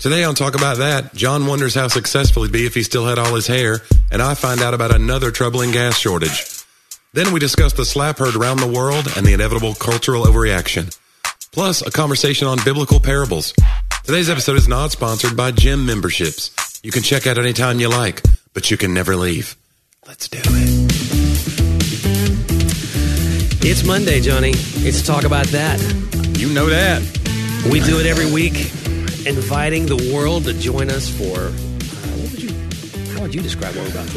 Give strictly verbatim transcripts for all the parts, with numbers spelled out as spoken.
Today on Talk About That, John wonders how successful he'd be if he still had all his hair, and I find out about another troubling gas shortage. Then we discuss the slap heard around the world and the inevitable cultural overreaction. Plus, a conversation on biblical parables. Today's episode is not sponsored by gym memberships. You can check out anytime you like, but you can never leave. Let's do it. It's Monday, Johnny. It's Talk About That. You know that. We do it every week, inviting the world to join us for, uh, what would you, how would you describe what we're about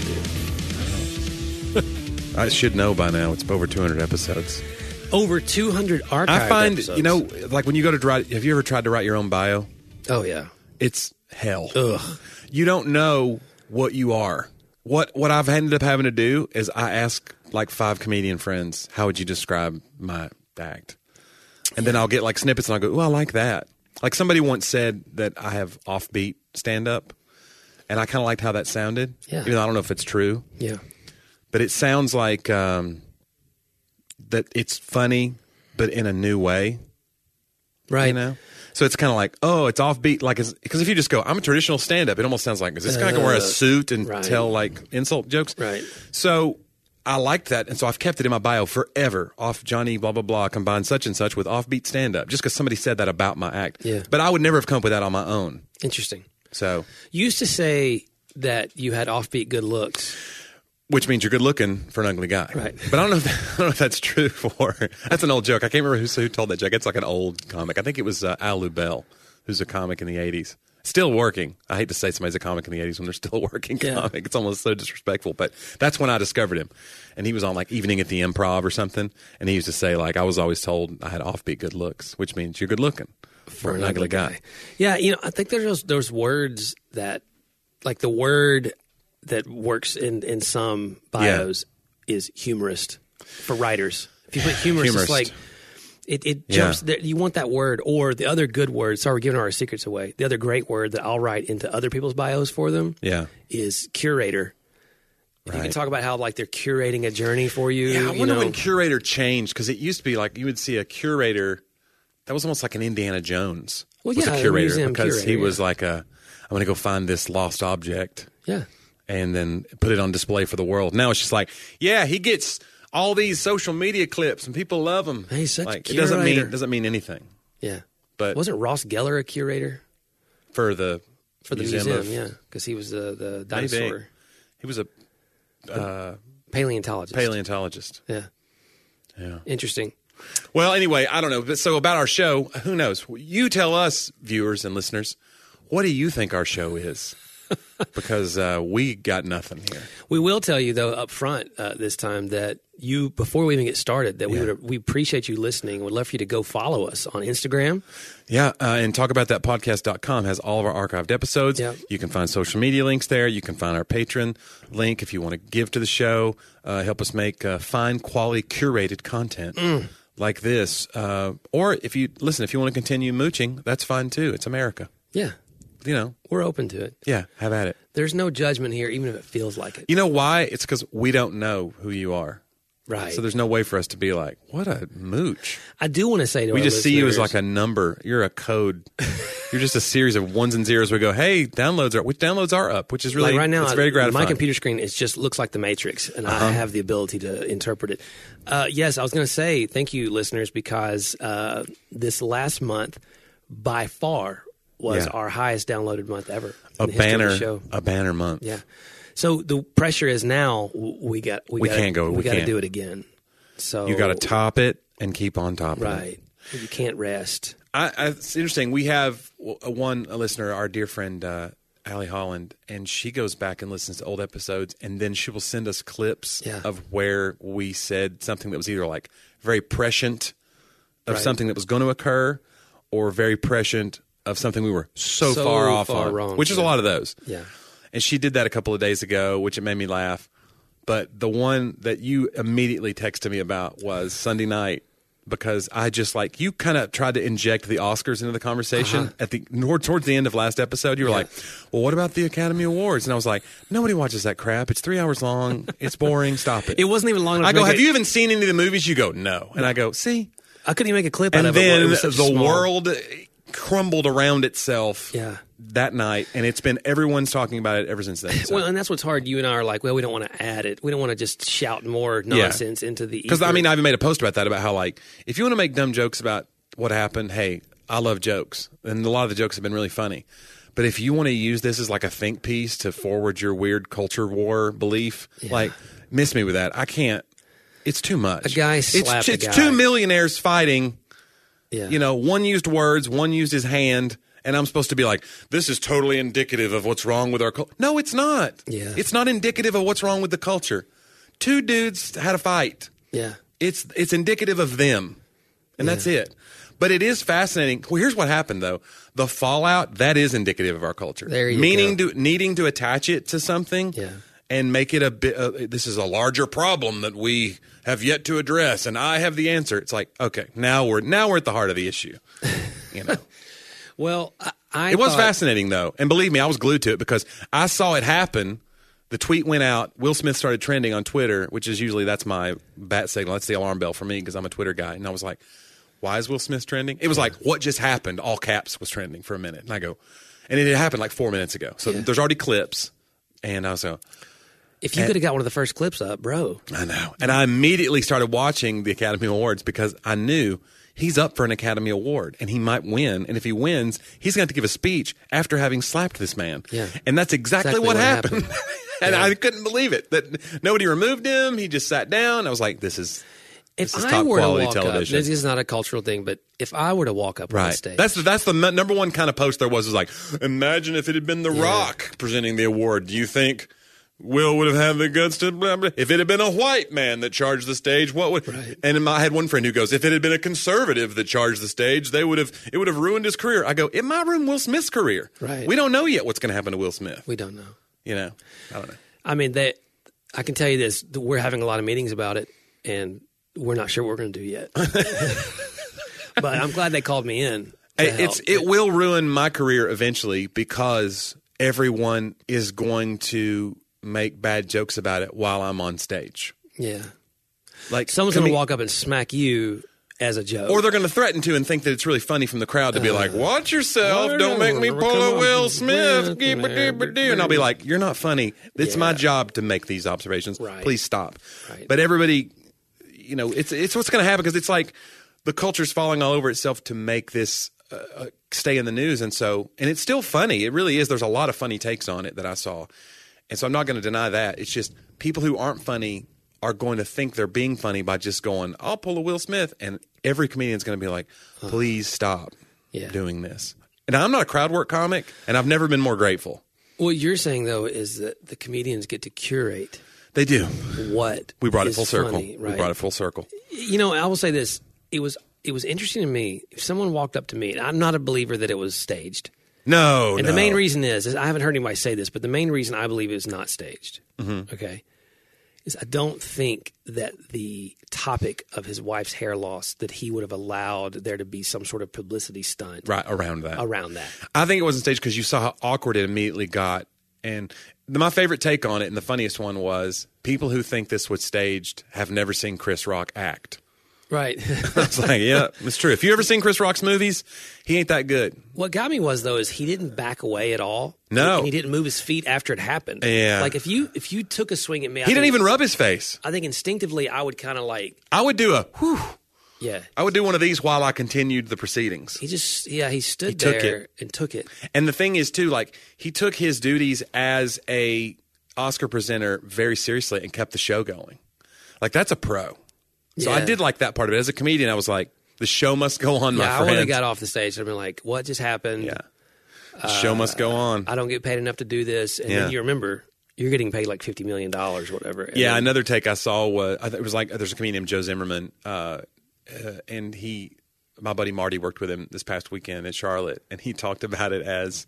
to do? I should know by now. It's over two hundred episodes. Over two hundred archived I find, episodes. you know, like when you go to write, have you ever tried to write your own bio? Oh, yeah. It's hell. Ugh. You don't know what you are. What what I've ended up having to do is I ask like five comedian friends, how would you describe my act? And then I'll get like snippets and I'll go, oh, I like that. Like somebody once said that I have offbeat stand-up, and I kind of liked how that sounded. Yeah. Even though I don't know if it's true. Yeah. But it sounds like um, that it's funny, but in a new way. Right. You know? So it's kind of like, oh, it's offbeat. Like, because if you just go, I'm a traditional stand-up, it almost sounds like, is this guy going to wear a suit and right. tell like insult jokes? Right. So I liked that, and so I've kept it in my bio forever. Off Johnny blah blah blah combined such and such with offbeat stand-up, just because somebody said that about my act. Yeah. But I would never have come up with that on my own. Interesting. So You used to say that you had offbeat good looks. which means you're good looking for an ugly guy, Right. But I don't know. If that, I don't know if that's true. For that's an old joke. I can't remember who, who told that joke. It's like an old comic. I think it was uh, Al Lubell, who's a comic in the eighties. Still working. I hate to say somebody's a comic in the eighties when they're still working Yeah. comic. It's almost so disrespectful. But that's when I discovered him. And he was on like Evening at the Improv or something. And he used to say like, I was always told I had offbeat good looks, which means you're good looking for, an ugly guy. Yeah, you know, I think there's those, those words that, like the word that works in, in some bios is humorist for writers. If you put humorist, Humorist. it's like it, it jumps there. You want that word, or the other good word. Sorry, we're giving our secrets away. The other great word that I'll write into other people's bios for them Yeah. is curator. If you Right. can talk about how like they're curating a journey for you. Yeah, I you wonder know. when curator changed, because it used to be like you would see a curator that was almost like an Indiana Jones. Well, was yeah, a a curator museum because he curator, was yeah. like a, I'm going to go find this lost object Yeah. and then put it on display for the world. Now it's just like, yeah, he gets all these social media clips and people love him. He's such a like, it doesn't mean curator. it doesn't mean anything. Yeah. But Wasn't Ross Geller a curator for the for the museum, museum? of, yeah, because he was the the maybe. dinosaur he was a uh, paleontologist. paleontologist. Yeah. Yeah. Interesting. Well, anyway, I don't know. But so about our show, who knows? You tell us, viewers and listeners, what do you think our show is? Because uh, we got nothing here. We will tell you though up front uh, this time that you before we even get started that we Yeah. would we appreciate you listening. We'd love for you to go follow us on Instagram. Yeah, uh, and talk about that podcast dot com has all of our archived episodes. Yeah. You can find social media links there. You can find our Patreon link if you want to give to the show, uh, help us make uh, fine quality curated content Mm. like this. Uh, or if you listen, if you want to continue mooching, that's fine too. It's America. Yeah, You know, we're open to it. yeah, have at it. There's no judgment here, even if it feels like it. You know why? It's because we don't know who you are. Right. So there's no way for us to be like, what a mooch. I do want to say to We our just see you as listeners- like a number. You're a code. You're just a series of ones and zeros. We go, hey, downloads are which downloads are up, which is really like right now, it's very gratifying. my computer screen is just looks like the Matrix, and Uh-huh. I have the ability to interpret it. Uh, yes, I was going to say thank you, listeners, because uh, this last month, by far, was Yeah. our highest downloaded month ever. a in the history of banner, the show. a banner month. Yeah. So the pressure is now w- we got we, We gotta, can't go- We, we got to can't. do it again. So You got to top it and keep on top of it. right. You can't rest. I, I, it's interesting. We have w- one a listener, our dear friend uh, Allie Holland, and she goes back and listens to old episodes, and then she will send us clips Yeah. of where we said something that was either like very prescient of Right. something that was going to occur, or very prescient of something we were so, So far off far on, wrong, which is a yeah. lot of those. Yeah. And she did that a couple of days ago, which it made me laugh. But the one that you immediately texted me about was Sunday night, because I just like, you kind of tried to inject the Oscars into the conversation Uh-huh. at the towards the end of last episode. You were Yeah. like, well, what about the Academy Awards? And I was like, nobody watches that crap. It's three hours long. It's boring. Stop it. It wasn't even long enough. I to go, make have it- you even seen any of the movies? You go, no. And I go, see? I couldn't even make a clip out And of it. then It the was so small. world crumbled around itself. Yeah. that night, and it's been everyone's talking about it ever since then. So. Well, and that's what's hard. You and I are like, well, we don't want to add it. We don't want to just shout more nonsense yeah. into the because I mean, I even made a post about that about how like if you want to make dumb jokes about what happened, hey, I love jokes, and a lot of the jokes have been really funny. But if you want to use this as like a think piece to forward your weird culture war belief, yeah. like miss me with that. I can't. It's too much. A guy slapped It's, a it's guy. two millionaires fighting. Yeah. You know, one used words, one used his hand. And I'm supposed to be like, this is totally indicative of what's wrong with our culture. No, it's not. Yeah. It's not indicative of what's wrong with the culture. Two dudes had a fight. Yeah. It's it's indicative of them. And yeah. that's it. But it is fascinating. Well, here's what happened, though. The fallout, that is indicative of our culture. There you Meaning go. To, needing to attach it to something yeah. and make it a bit, uh, this is a larger problem that we have yet to address, and I have the answer. It's like, okay, now we're now we're at the heart of the issue. You know. Well, I, I it was thought, fascinating, though. And believe me, I was glued to it because I saw it happen. The tweet went out. Will Smith started trending on Twitter, which is usually that's my bat signal. That's the alarm bell for me because I'm a Twitter guy. And I was like, why is Will Smith trending? It was like, what just happened? All caps was trending for a minute. And I go, and it had happened like four minutes ago. So yeah. there's already clips. And I was like, if you could have got one of the first clips up, bro. I know. And I immediately started watching the Academy Awards because I knew he's up for an Academy Award and he might win. And if he wins, he's going to have to give a speech after having slapped this man. Yeah. And that's exactly, exactly what, what happened. happened. And yeah. I couldn't believe it that nobody removed him. He just sat down. I was like, this is if this is I top were quality to walk television. Up, this is not a cultural thing, but if I were to walk up right. on the stage. That's the, that's the number one kind of post there was, was like, imagine if it had been The yeah. Rock presenting the award. Do you think Will would have had the guts to blah, blah. If it had been a white man that charged the stage, what would right. and I had one friend who goes, if it had been a conservative that charged the stage, they would have it would have ruined his career. I go, it might ruin Will Smith's career. Right. We don't know yet what's going to happen to Will Smith. We don't know. You know, I don't know. I mean, they, I can tell you this: we're having a lot of meetings about it, and we're not sure what we're going to do yet. But I'm glad they called me in. It's help. It will ruin my career eventually because everyone is going to make bad jokes about it while I'm on stage. Yeah, like someone's going to walk up and smack you as a joke, or they're going to threaten to and think that it's really funny from the crowd to be uh, like, "Watch yourself! Don't make me pull a Will Smith." And I'll be like, "You're not funny. It's yeah. my job to make these observations. Right. Please stop." Right. But everybody, you know, it's it's what's going to happen because it's like the culture's falling all over itself to make this uh, stay in the news, and so and it's still funny. It really is. There's a lot of funny takes on it that I saw, and so I'm not going to deny that. It's just people who aren't funny are going to think they're being funny by just going, I'll pull a Will Smith. And every comedian's going to be like, please stop yeah. doing this. And I'm not a crowd work comic, and I've never been more grateful. What you're saying, though, is that the comedians get to curate. They do. What we brought it is full circle. funny, right? We brought it full circle. You know, I will say this. It was it was interesting to me. If someone walked up to me, and I'm not a believer that it was staged. No, And no. the main reason is, is, I haven't heard anybody say this, but the main reason I believe it is not staged, mm-hmm. okay, is I don't think that the topic of his wife's hair loss, that he would have allowed there to be some sort of publicity stunt. Right, around that. Around that. I think it wasn't staged because you saw how awkward it immediately got. And the, my favorite take on it, and the funniest one was, people who think this was staged have never seen Chris Rock act. Right. I was like, yeah, it's true. If you ever seen Chris Rock's movies, he ain't that good. What got me was, though, is he didn't back away at all. No. And he didn't move his feet after it happened. Yeah. Like, if you if you took a swing at me. He I didn't think, even rub his face. I think instinctively I would kind of like. I would do a whew. Yeah. I would do one of these while I continued the proceedings. He just, yeah, he stood he took there it. and took it. And the thing is, too, like, he took his duties as a Oscar presenter very seriously and kept the show going. Like, that's a pro. So yeah. I did like that part of it. As a comedian, I was like, the show must go on, my yeah, friend. I would have got off the stage and been like, what just happened? Yeah. The show uh, must go on. I don't get paid enough to do this. And yeah. then you remember, you're getting paid like fifty million dollars or whatever. And yeah, then, another take I saw was, I th- it was like, there's a comedian named Joe Zimmerman, uh, uh, and he, my buddy Marty worked with him this past weekend in Charlotte, and he talked about it as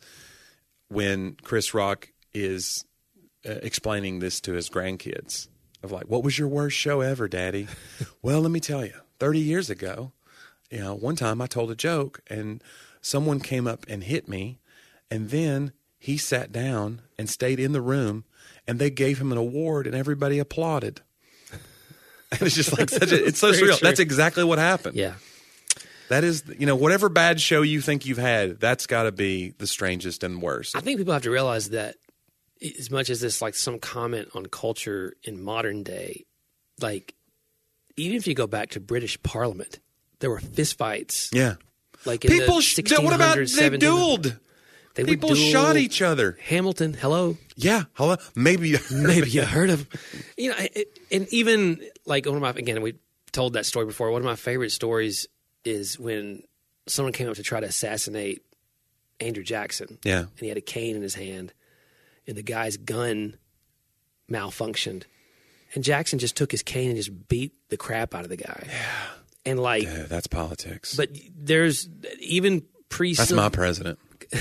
when Chris Rock is uh, explaining this to his grandkids. Of like, what was your worst show ever, Daddy? Well, let me tell you, thirty years ago, you know, one time I told a joke and someone came up and hit me, and then he sat down and stayed in the room, and they gave him an award and everybody applauded. And it's just like such a, it's so surreal. True. That's exactly what happened. Yeah. That is, you know, whatever bad show you think you've had, that's got to be the strangest and worst. I think people have to realize that as much as this, like some comment on culture in modern day, like even if you go back to British Parliament, there were fistfights. Yeah. Like in people, the sh- what about they dueled? They people duel. shot each other. Hamilton, hello. Yeah, hello. Maybe, maybe you heard of. You know, it, and even like one of my again, we told that story before. One of my favorite stories is when someone came up to try to assassinate Andrew Jackson. Yeah, and he had a cane in his hand, and the guy's gun malfunctioned, and Jackson just took his cane and just beat the crap out of the guy. Yeah, and like yeah, that's politics. But there's even pre. That's my president.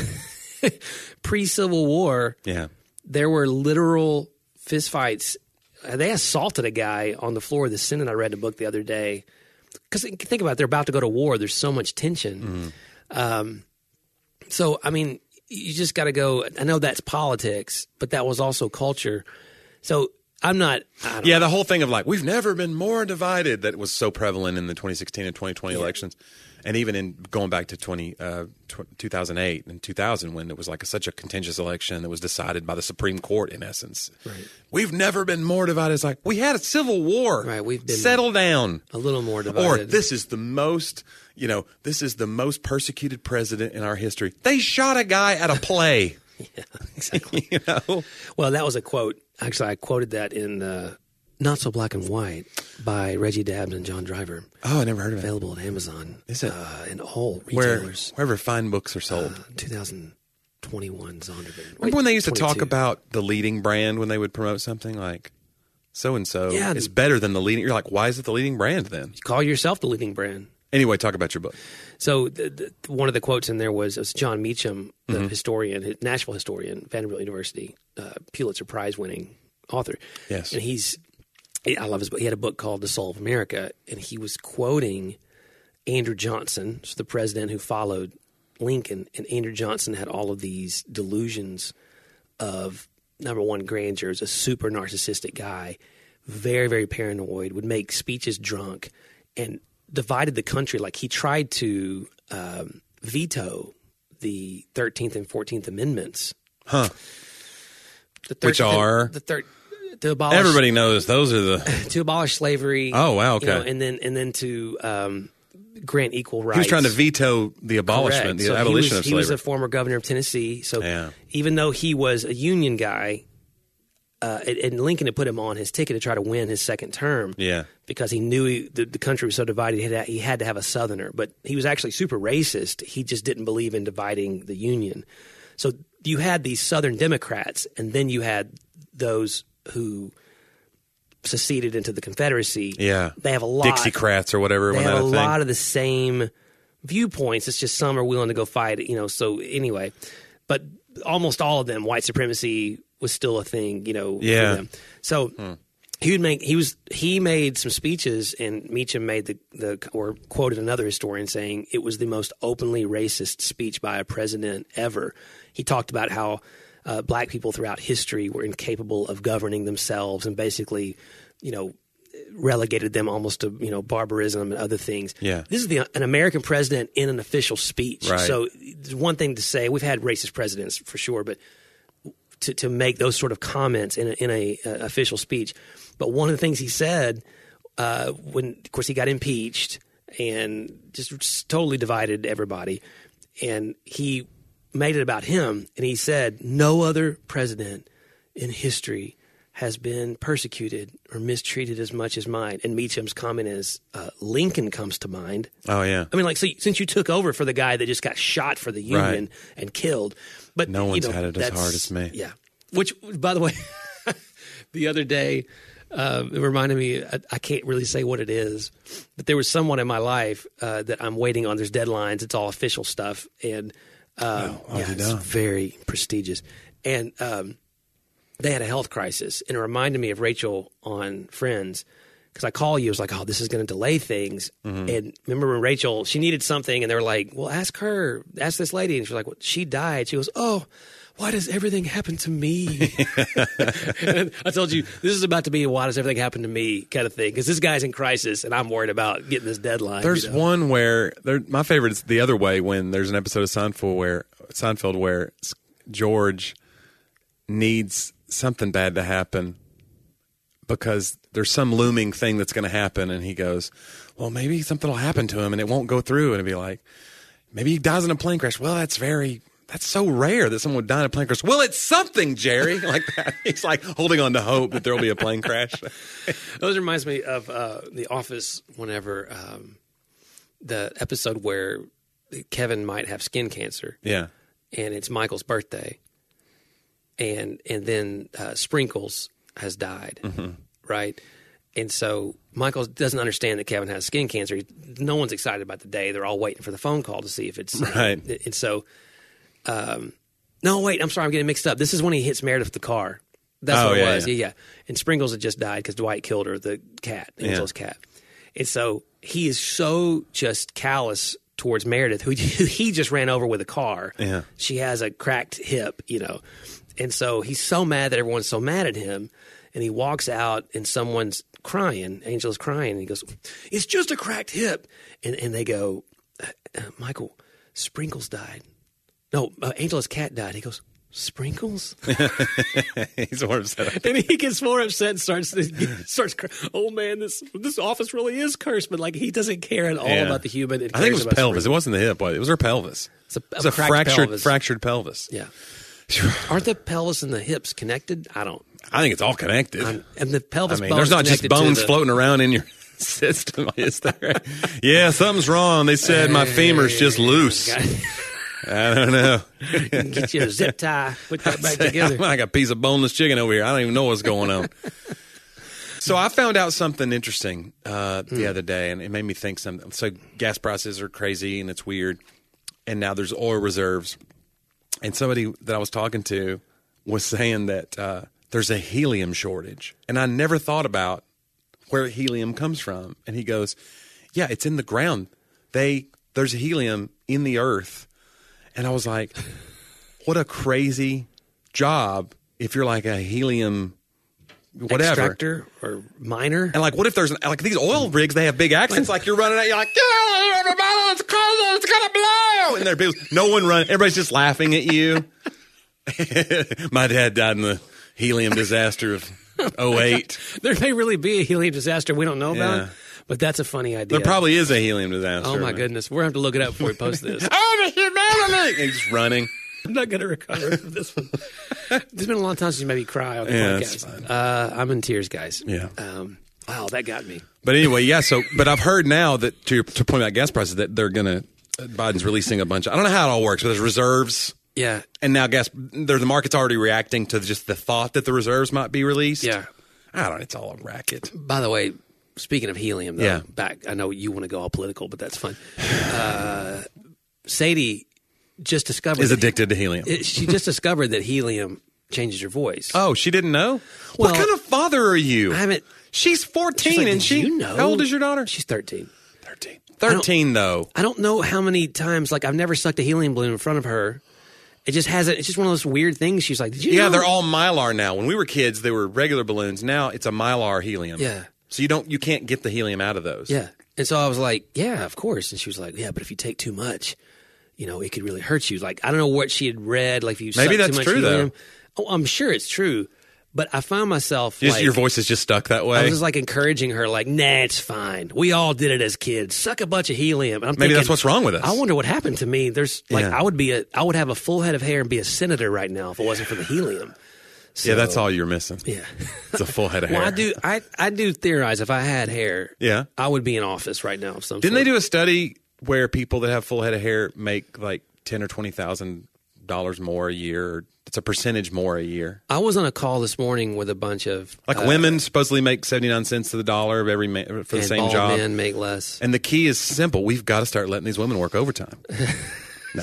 Pre-Civil War, yeah, there were literal fistfights. They assaulted a guy on the floor of the Senate. I read a book the other day. Because think about it, they're about to go to war. There's so much tension. Mm. Um, so, I mean, you just got to go. I know that's politics, but that was also culture. So I'm not. I don't yeah, know. the whole thing of like, we've never been more divided, that was so prevalent in the twenty sixteen and twenty twenty yeah. elections. And even in going back to twenty, uh, two thousand eight and two thousand, when it was like a, such a contentious election that was decided by the Supreme Court, in essence. Right. We've never been more divided. It's like, we had a civil war. Right. We've been settle down. A little more divided. Or this is the most, you know, this is the most persecuted president in our history. They shot a guy at a play. Yeah, exactly. You know? Well, that was a quote. Actually, I quoted that in uh, Not So Black and White by Reggie Dabbs and John Driver. Oh, I never heard of it. Available at Amazon. Is it? Uh, and all Where, retailers. wherever fine books are sold. Uh, twenty twenty-one Zondervan. Remember Wait, when they used to twenty-two. talk about the leading brand when they would promote something like so-and-so Yeah, is better than the leading? You're like, why is it the leading brand then? You call yourself the leading brand. Anyway, talk about your book. So the, the, one of the quotes in there was, it was John Meacham, the Mm-hmm. historian, Nashville historian, Vanderbilt University, uh, Pulitzer Prize winning author. Yes. And he's, I love his book. He had a book called The Soul of America, and he was quoting Andrew Johnson, so the president who followed Lincoln. And Andrew Johnson had all of these delusions of, number one, grandeur, is a super narcissistic guy, very, very paranoid, would make speeches drunk, and divided the country. Like he tried to um, veto the thirteenth and fourteenth Amendments. Huh. The Which are? The third. To abolish, Everybody knows those are the... to abolish slavery. Oh, wow, okay. You know, and then and then to um, grant equal rights. He was trying to veto the abolishment, Correct. the So abolition he was, of slavery. He was a former governor of Tennessee. So Yeah. even though he was a Union guy, uh, and, and Lincoln had put him on his ticket to try to win his second term. Yeah. Because he knew he, the, the country was so divided, he had, he had to have a Southerner. But he was actually super racist. He just didn't believe in dividing the Union. So you had these Southern Democrats, and then you had those who seceded into the Confederacy. Yeah. They have a lot. Dixiecrats or whatever. They when have that a thing. lot of the same viewpoints. It's just some are willing to go fight it, you know. So anyway, but almost all of them, white supremacy was still a thing, you know. Yeah. For them. So hmm. he would make he was he made some speeches, and Meacham made the the or quoted another historian saying it was the most openly racist speech by a president ever. He talked about how uh, black people throughout history were incapable of governing themselves, and basically, you know, relegated them almost to, you know, barbarism and other things. Yeah. This is the an American president in an official speech. Right. So it's one thing to say, we've had racist presidents for sure, but to, to make those sort of comments in a, in a uh, official speech. But one of the things he said uh, when, of course, he got impeached and just, just totally divided everybody. And he made it about him. And he said, no other president in history has been persecuted or mistreated as much as mine. And Meacham's comment is, uh, Lincoln comes to mind. Oh, yeah. I mean, like, so, since you took over for the guy that just got shot for the Union Right. and killed. But No one's you know, had it as that's- hard as me. Yeah. Which, by the way, the other day, uh, it reminded me, I, I can't really say what it is, but there was someone in my life uh, that I'm waiting on. There's deadlines. It's all official stuff. And um, Wow, yeah, how's it it's done? very prestigious. And um, they had a health crisis. And it reminded me of Rachel on Friends, because I call you, I was like, oh, this is going to delay things. Mm-hmm. And remember when Rachel, she needed something, and they were like, well, ask her, ask this lady. And she's like, well, she died. She goes, oh, why does everything happen to me? And I told you, this is about to be a why does everything happen to me kind of thing, because this guy's in crisis, and I'm worried about getting this deadline. There's you know? one where, there, my favorite is the other way, when there's an episode of Seinfeld where, Seinfeld where George needs something bad to happen because there's some looming thing that's going to happen, and he goes, well, maybe something will happen to him and it won't go through, and it'll be like, maybe he dies in a plane crash. Well, that's very, that's so rare that someone would die in a plane crash. Well, it's something, Jerry. Like that. He's like holding on to hope that there will be a plane crash. Those reminds me of uh, The Office, whenever um, the episode where Kevin might have skin cancer. Yeah. And it's Michael's birthday. And and then uh, Sprinkles has died, mm-hmm. right? And so Michael doesn't understand that Kevin has skin cancer. No one's excited about the day. They're all waiting for the phone call to see if it's right. Uh, and so, um, no, wait, I'm sorry, I'm getting mixed up. This is when he hits Meredith with the car. That's oh, what it yeah, was. Yeah. yeah, yeah. And Sprinkles had just died because Dwight killed her, the cat, Angel's yeah. cat. And so he is so just callous towards Meredith, who, who he just ran over with a car. Yeah. She has a cracked hip, you know. And so he's so mad that everyone's so mad at him. And he walks out and someone's crying. Angel's crying. And he goes, it's just a cracked hip. And and they go, uh, uh, Michael, Sprinkles died. No, uh, Angel's cat died. He goes, Sprinkles? He's more upset. And he gets more upset and starts, starts crying. Oh, man, this this office really is cursed. But, like, he doesn't care at all yeah. about the human. I think it was pelvis. Sprinkles. It wasn't the hip. It was her pelvis. It's a, it was a, a fractured pelvis. fractured pelvis. Yeah. Aren't the pelvis and the hips connected? I don't. I think it's all connected. I'm, and the pelvis I mean, bone there's not just bones the, floating around in your system, is there? Yeah, something's wrong. They said my femur's just loose. I don't know. Get you a zip tie, put that back together. I'm like a piece of boneless chicken over here. I don't even know what's going on. So I found out something interesting uh, the mm. other day, and it made me think something. So gas prices are crazy, and it's weird. And now there's oil reserves. And somebody that I was talking to was saying that uh, there's a helium shortage. And I never thought about where helium comes from. And he goes, yeah, it's in the ground. They There's helium in the earth. And I was like, what a crazy job if you're like a helium whatever. Extractor or miner. And like, what if there's, like these oil rigs, they have big accents. Like you're running out, you're like, yeah, it's cold, it's going to blow. And there are people, no one run, everybody's just laughing at you. My dad died in the helium disaster of oh eight. There may really be a helium disaster we don't know about. Yeah. But that's a funny idea. There probably is a helium disaster. Oh, my goodness. We're going to have to look it up before we post this. Oh, the humanity! And he's running. I'm not going to recover from this one. It's been a long time since you made me cry on the yeah, podcast. Uh, I'm in tears, guys. Yeah. Um, wow, that got me. But anyway, yeah, so, but I've heard now that, to, your, to point out gas prices, that they're going to, Biden's releasing a bunch of, I don't know how it all works, but there's reserves. Yeah. And now gas, the market's already reacting to just the thought that the reserves might be released. Yeah. I don't know, it's all a racket. By the way, speaking of helium, though, yeah. back, I know you want to go all political, but that's fun. Uh, Sadie just discovered is addicted to helium. It, she just discovered that helium changes your voice. Oh, she didn't know? Well, what kind of father are you? I haven't. She's fourteen, she's like, and she. You know? How old is your daughter? She's thirteen. Thirteen. Thirteen, I though. I don't know how many times. Like I've never sucked a helium balloon in front of her. It just hasn't. It's just one of those weird things. She's like, "Did you?" Yeah, know? they're all Mylar now. When we were kids, they were regular balloons. Now it's a Mylar helium. Yeah. So you don't, you can't get the helium out of those. Yeah. And so I was like, "Yeah, of course." And she was like, "Yeah, but if you take too much, you know, it could really hurt you." Like I don't know what she had read. Like if you maybe suck that's too much true helium, though. Oh, I'm sure it's true. But I found myself just, like, your voice is just stuck that way. I was just like encouraging her, like, "Nah, it's fine. We all did it as kids. Suck a bunch of helium." And I'm maybe thinking, that's what's wrong with us. I wonder what happened to me. There's like yeah. I would be a I would have a full head of hair and be a senator right now if it wasn't for the helium. So, yeah, that's all you're missing. Yeah, it's a full head of hair. Well, I do I I do theorize if I had hair, yeah, I would be in office right now. Of some Didn't sort. they do a study where people that have full head of hair make like ten or twenty thousand dollars more a year? It's a percentage more a year. I was on a call this morning with a bunch of like uh, women supposedly make seventy-nine cents to the dollar of every man, for the and same bald job. Men make less. And the key is simple: we've got to start letting these women work overtime. No,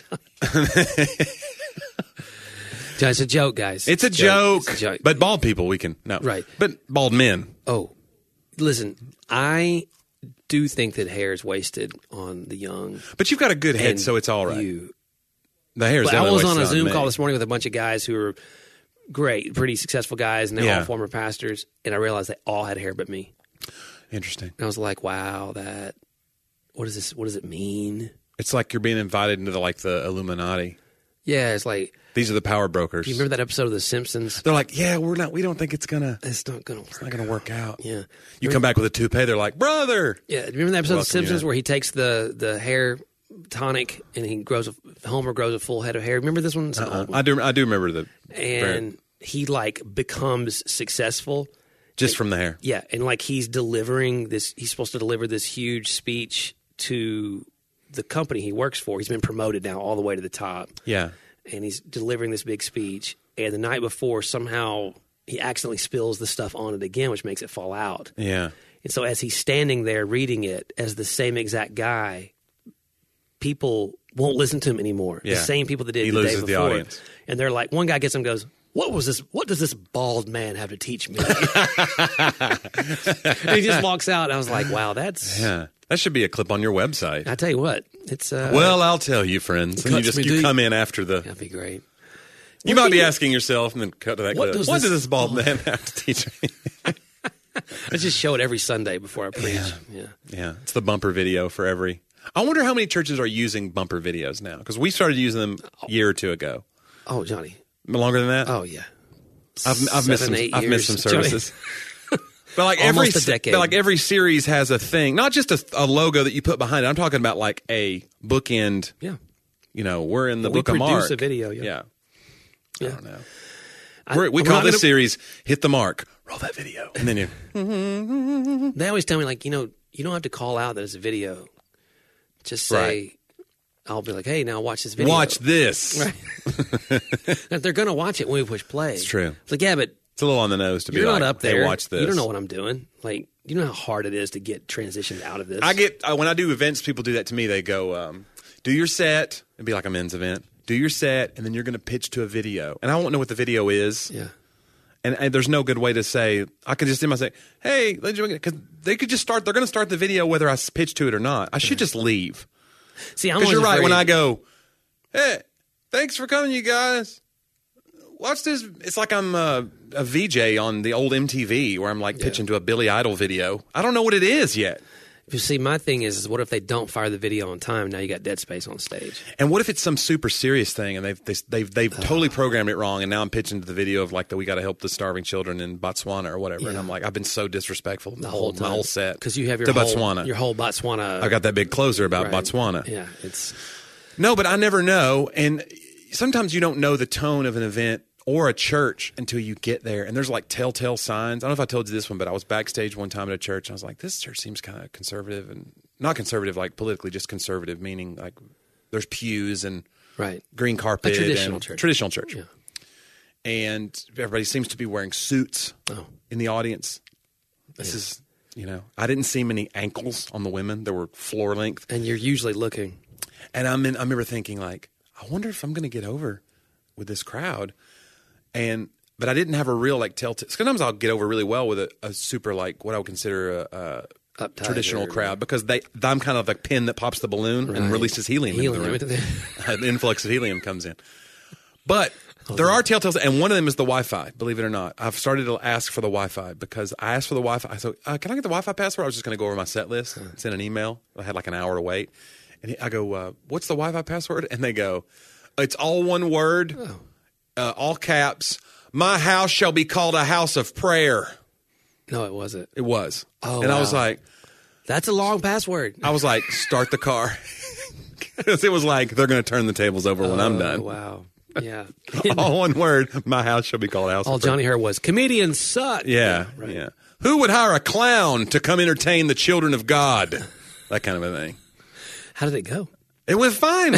it's a joke, guys. It's a, joke. It's a joke. But bald people, we can no right. But bald men, oh, Listen, I do think that hair is wasted on the young. But you've got a good head, and so it's all right. You. The hair is But I definitely was on a wasted Zoom me. call this morning with a bunch of guys who were great, pretty successful guys, and they're Yeah. all former pastors. And I realized they all had hair but me. Interesting. And I was like, wow, that, what does this, what does it mean? It's like you're being invited into the, like the Illuminati. Yeah, it's like, These are the power brokers. do you remember that episode of The Simpsons? They're like, yeah, we're not. We don't think it's gonna. It's not going to It's work. not gonna work out. Yeah. You come back with a toupee. They're like, brother. Yeah, do you remember that episode of Welcome The Simpsons you. where he takes the, the hair tonic and he grows a, Homer grows a full head of hair? Remember this one? It's an Uh-uh. old one. I do. I do remember the And he like becomes successful. just from the hair. Yeah, and like he's delivering this, he's supposed to deliver this huge speech to the company he works for. He's been promoted now all the way to the top, Yeah. and he's delivering this big speech. And the night before, somehow he accidentally spills the stuff on it again, which makes it fall out. Yeah. And so as he's standing there reading it as the same exact guy, people won't listen to him anymore. Yeah. The same people that did He the day loses the before. audience. And they're like, one guy gets him and goes, what was this? What does this bald man have to teach me? And he just walks out. And I was like, wow, that's, Yeah. That should be a clip on your website. I tell you what, it's, uh, Well, I'll tell you, friends. And you cuts just me you deep. come in after the. that'd be great. You might be asking yourself, and then cut to that What clip. does What this- does this bald man have to teach me? I just show it every Sunday before I preach. Yeah. Yeah, it's the bumper video for every. I wonder how many churches are using bumper videos now, because we started using them a year or two ago. Oh, Johnny. Longer than that. Oh, yeah. I've, I've missed Seven, some. eight I've missed some years. Johnny. services. But like every, Almost a decade. but like every series has a thing, not just a, a logo that you put behind it. I'm talking about like a bookend. Yeah. You know, we're in the We book of produce Mark. a video, yeah. Yeah. Yeah. I don't know. I- We're, we we're call not this gonna- series "Hit the Mark." Roll that video, and then you. They always tell me, like, you know, you don't have to call out that it's a video. Just say, Right. I'll be like, hey, now watch this video. Watch this. Right. If they're going to watch it when we push play. It's true. It's like, yeah, but It's a little on the nose to be you're like, not up there. Hey, watch this. You don't know what I'm doing. Like, you know how hard it is to get transitioned out of this. I get uh, when I do events, people do that to me. They go, um, "Do your set." It'd be like a men's event. Do your set, and then you're going to pitch to a video, and I won't know what the video is. Yeah. And, and there's no good way to say. I could just in my say, "Hey, because they could just start. They're going to start the video whether I pitch to it or not. I should just leave." See, I'm Because you're always right. When afraid- I go, "Hey, thanks for coming, you guys. Watch this." It's like I'm uh, a V J on the old M T V where I'm like pitching to a Billy Idol video. I don't know what it is yet. You see, my thing is, is what if they don't fire the video on time? Now you got dead space on stage. And what if it's some super serious thing and they've they, they've they've totally programmed it wrong, and now I'm pitching to the video of like that we got to help the starving children in Botswana or whatever, and Yeah. I'm like I've been so disrespectful the, The whole, whole my time. whole set Because you have your to whole, Botswana. your whole Botswana. I got that big closer about right. Botswana. Yeah, it's No, but I never know, and sometimes you don't know the tone of an event or a church until you get there, and there's like telltale signs. I don't know if I told you this one, but I was backstage one time at a church, and I was like, this church seems kind of conservative, and not conservative like politically, just conservative, meaning like there's pews and right. green carpet. A traditional and church. Traditional church. Yeah. And everybody seems to be wearing suits Oh. in the audience. This is, you know, I didn't see many ankles on the women. There were floor length. And you're usually looking. And I'm in, I remember thinking like, I wonder if I'm going to get over with this crowd. And, but I didn't have a real like telltale. Sometimes I'll get over really well with a, a super like what I would consider a, a Uptight traditional or- crowd, because they, I'm kind of the pin that pops the balloon and Right. releases helium, Helium into the room. into the- An influx of helium comes in. But there are telltales, and one of them is the Wi-Fi, believe it or not. I've started to ask for the Wi-Fi because I asked for the Wi-Fi. I said, uh, can I get the Wi-Fi password? I was just going to go over my set list, send an email. I had like an hour to wait. And he, I go, uh, what's the Wi-Fi password? And they go, it's all one word, Oh. uh, all caps. My house shall be called a house of prayer. No, it wasn't. It was. Oh, and I was wow. like, That's a long password. I was like, start the car. Because it was like, they're going to turn the tables over when I'm Oh, done. wow. Yeah. All one word, my house shall be called a house All of prayer. Johnny heard was comedians suck. Yeah, right. yeah. Who would hire a clown to come entertain the children of God? That kind of a thing. How did it go? It went fine.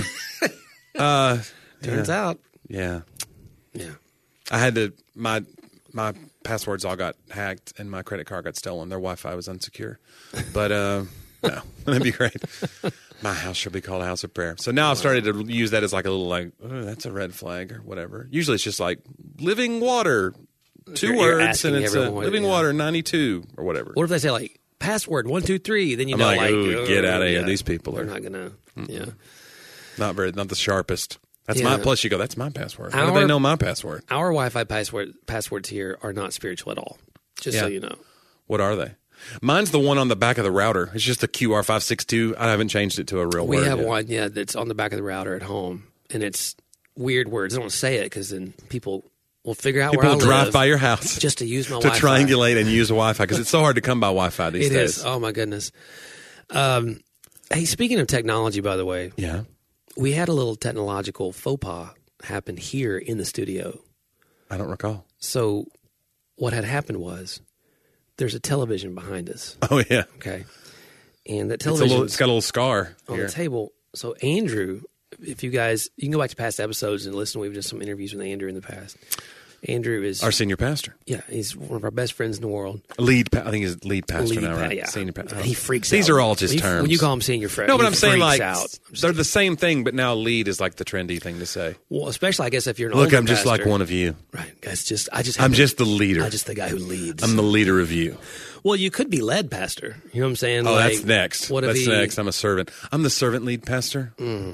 uh, Turns out. yeah. Yeah. I had to, my my passwords all got hacked and my credit card got stolen. Their Wi-Fi was unsecure. But uh, no, that'd be great. My house shall be called a house of prayer. So now I've started to use that as like a little like, oh, that's a red flag or whatever. Usually it's just like living water, two You're- you're words, asking and it's a everyone what- living yeah. water ninety-two or whatever. What if they say like password one two three? Then you I'm know, like, like, ooh, oh, get out of here. yeah, These people they're are not gonna. Yeah, not very, not the sharpest. That's Yeah. my, plus you go, that's my password. How do Our- they know my password? our Wi-Fi password passwords here are not spiritual at all. Just so Yeah. you know. What are they? Mine's the one on the back of the router. It's just a Q R five six two. I haven't changed it to a real We word have yet. one, yeah, that's on the back of the router at home, and it's weird words. I don't say it because then people will figure out People where I will drive live by your house just to use my to Wi-Fi. triangulate and use Wi-Fi because it's so hard to come by Wi-Fi these It days. is. Oh my goodness. Um, hey, speaking of technology, by the way, Yeah. we had a little technological faux pas happen here in the studio. I don't recall. So what had happened was there's a television behind us. Oh, yeah. Okay. And that It's, a television little, it's got a little scar on here. the table. So Andrew, if you guys, you can go back to past episodes and listen. We've done some interviews with Andrew in the past. Andrew is, Our senior pastor. yeah, he's one of our best friends in the world. Lead, pa- I think he's lead pastor Lead now, pa- right? yeah. Senior pastor. He freaks These out. are all just He- terms. When you call him senior friend, No, but he I'm saying freaks like out. they're the same thing, but now lead is like the trendy thing to say. Well, especially I guess if you're an Look, older I'm just like pastor. one of you. Right, guys. Just I just I'm have just the leader. I'm just the guy who leads. I'm the leader of you. Well, you could be led pastor. You know what I'm saying? Oh, like, that's next. What if That's he, next. I'm a servant. I'm the servant lead pastor.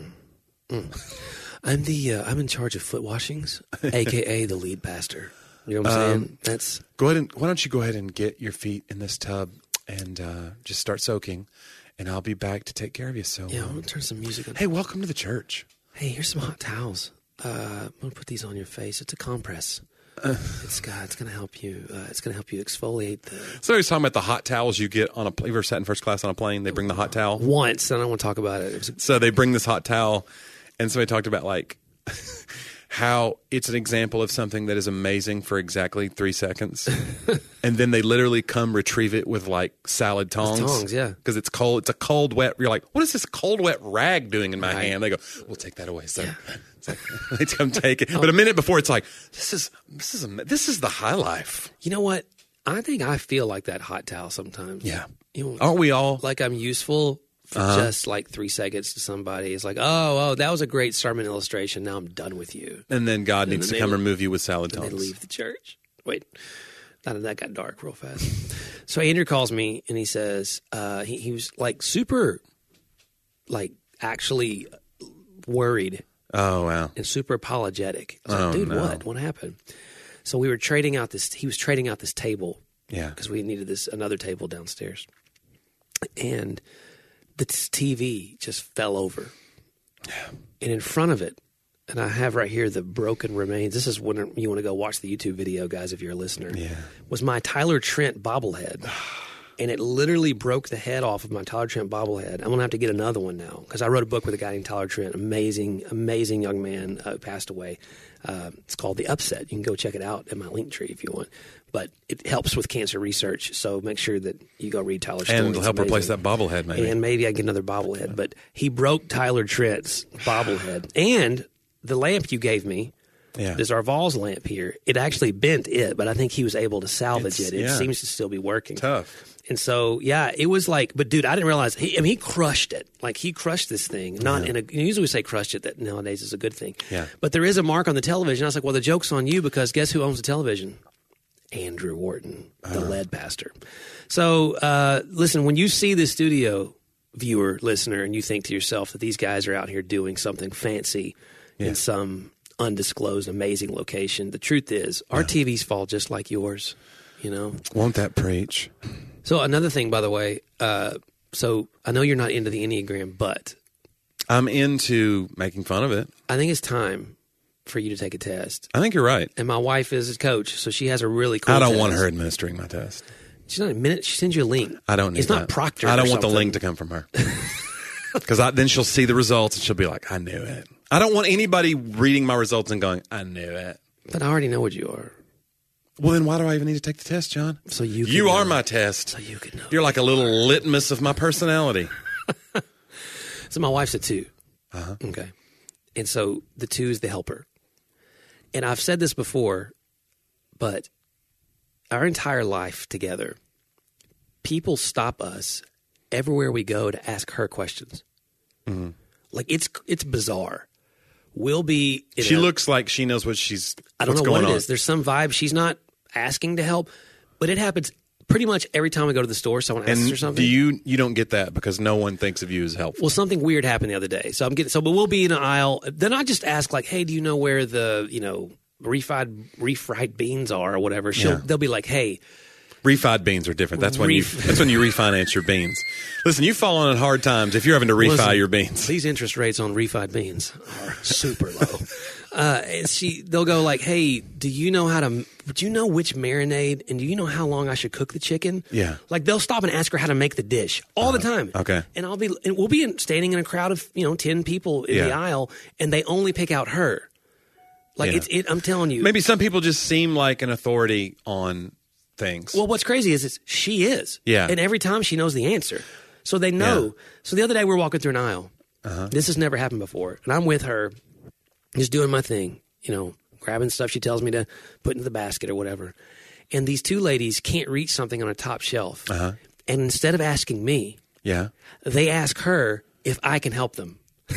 I'm the uh, I'm in charge of foot washings, aka the lead pastor. You know what I'm Um, saying? That's Go ahead and why don't you go ahead and get your feet in this tub and uh, just start soaking, and I'll be back to take care of you. So, yeah. I'm um, gonna turn some music on. hey, welcome to the church. Hey, here's some hot towels. Uh, I'm gonna put these on your face. It's a compress. Uh. it's got. It's gonna help you. Uh, it's gonna help you exfoliate the. So he's talking about the hot towels you get on a. You ever sat in first class on a plane? They bring the hot towel. Once, and I don't want to talk about it. It was So they bring this hot towel, and somebody talked about like how it's an example of something that is amazing for exactly three seconds, and then they literally come retrieve it with like salad tongs. tongs, yeah. because it's cold. It's a cold, wet. You're like, what is this cold, wet rag doing in my Right. hand? They go, we'll take that away, sir. It's like, they come take it, but a minute before, it's like, this is this is a, this is the high life. You know what? I think I feel like that hot towel sometimes. Yeah, You know, aren't we all? like I'm useful for Uh-huh. just like three seconds to somebody. It's like, oh, oh, that was a great sermon illustration. Now I'm done with you. And then God And needs then to come they- remove you with salad They tongs. leave the church. Wait, that, that got dark real fast. So Andrew calls me and he says uh, he, he was like super, like actually worried Oh wow! and super apologetic. I was like, Oh, dude, no. what? What happened? So we were trading out this. He was trading out this table. Yeah. because we needed this another table downstairs, and the T V just fell over. And in front of it, and I have right here the broken remains. This is when you want to go watch the YouTube video, guys, if you're a listener. Yeah. Was my Tyler Trent bobblehead. And it literally broke the head off of my Tyler Trent bobblehead. I'm going to have to get another one now because I wrote a book with a guy named Tyler Trent, amazing, amazing young man uh, who passed away. Uh, it's called The Upset. You can go check it out at my link tree if you want. But it helps with cancer research, so make sure that you go read Tyler's story. And it'll It's help replace amazing. that bobblehead, maybe. And maybe I get another bobblehead. But he broke Tyler Trent's bobblehead. And the lamp you gave me, Yeah. this Arval's lamp here, it actually bent it, but I think he was able to salvage It's- it. It yeah. seems to still be working. Tough. And so, yeah, it was like, but dude, I didn't realize, he, I mean, he crushed it. Like, he crushed this thing. Not in a, usually we say crushed it, that nowadays is a good thing. Yeah. But there is a mark on the television. I was like, well, the joke's on you because guess who owns the television? Andrew Wharton, the Uh-huh. lead pastor. So, uh, listen, when you see this studio, viewer, listener, and you think to yourself that these guys are out here doing something fancy Yeah. in some undisclosed, amazing location, the truth is our T Vs fall just like yours, you know? Won't that preach? So another thing, by the way, uh, so I know you're not into the Enneagram, but I'm into making fun of it. I think it's time for you to take a test. I think you're right. And my wife is a coach, so she has a really cool I don't test. want her administering my test. She's not a minute. She sends you a link. I don't need It's that. not proctored. I don't or want the something. link to come from her. Because then she'll see the results and she'll be like, I knew it. I don't want anybody reading my results and going, I knew it. But I already know what you are. Well, then why do I even need to take the test, John? So you can You are know. my test. So you can know. You're like a little litmus of my personality. So my wife's a two. Uh-huh. Okay. And so the two is the helper. And I've said this before, but our entire life together, people stop us everywhere we go to ask her questions. Mm-hmm. Like it's it's bizarre. We'll be. in She a- looks like she knows what she's. I don't what's know what going it on. is. There's some vibe. She's not asking to help, but it happens pretty much every time I go to the store. Someone asks And or something. do you you don't get that because no one thinks of you as helpful? Well, something weird happened the other day. So I'm getting so, but we'll be in an aisle. Then I just ask like, "Hey, do you know where the you know refried refried beans are or whatever?" She'll Yeah. they'll be like, "Hey." Refried beans are different. That's when Ref- you that's when you refinance your beans. Listen, you've fallen on hard times if you're having to refi Listen, your beans. These interest rates on refried beans are super low. Uh, and she, they'll go like, "Hey, do you know how to? Do you know which marinade? And do you know how long I should cook the chicken?" Yeah. Like they'll stop and ask her how to make the dish all the time. okay. And I'll be, and we'll be in, standing in a crowd of you know ten people in Yeah. the aisle, and they only pick out her. Like Yeah. it's, it, I'm telling you. Maybe some people just seem like an authority on things. Well, what's crazy is it's, she is. Yeah. And every time she knows the answer. So they know. Yeah. So the other day we were walking through an aisle. Uh-huh. This has never happened before. And I'm with her, just doing my thing, you know, grabbing stuff she tells me to put into the basket or whatever. And these two ladies can't reach something on a top shelf. Uh-huh. And instead of asking me, yeah. they ask her if I can help them.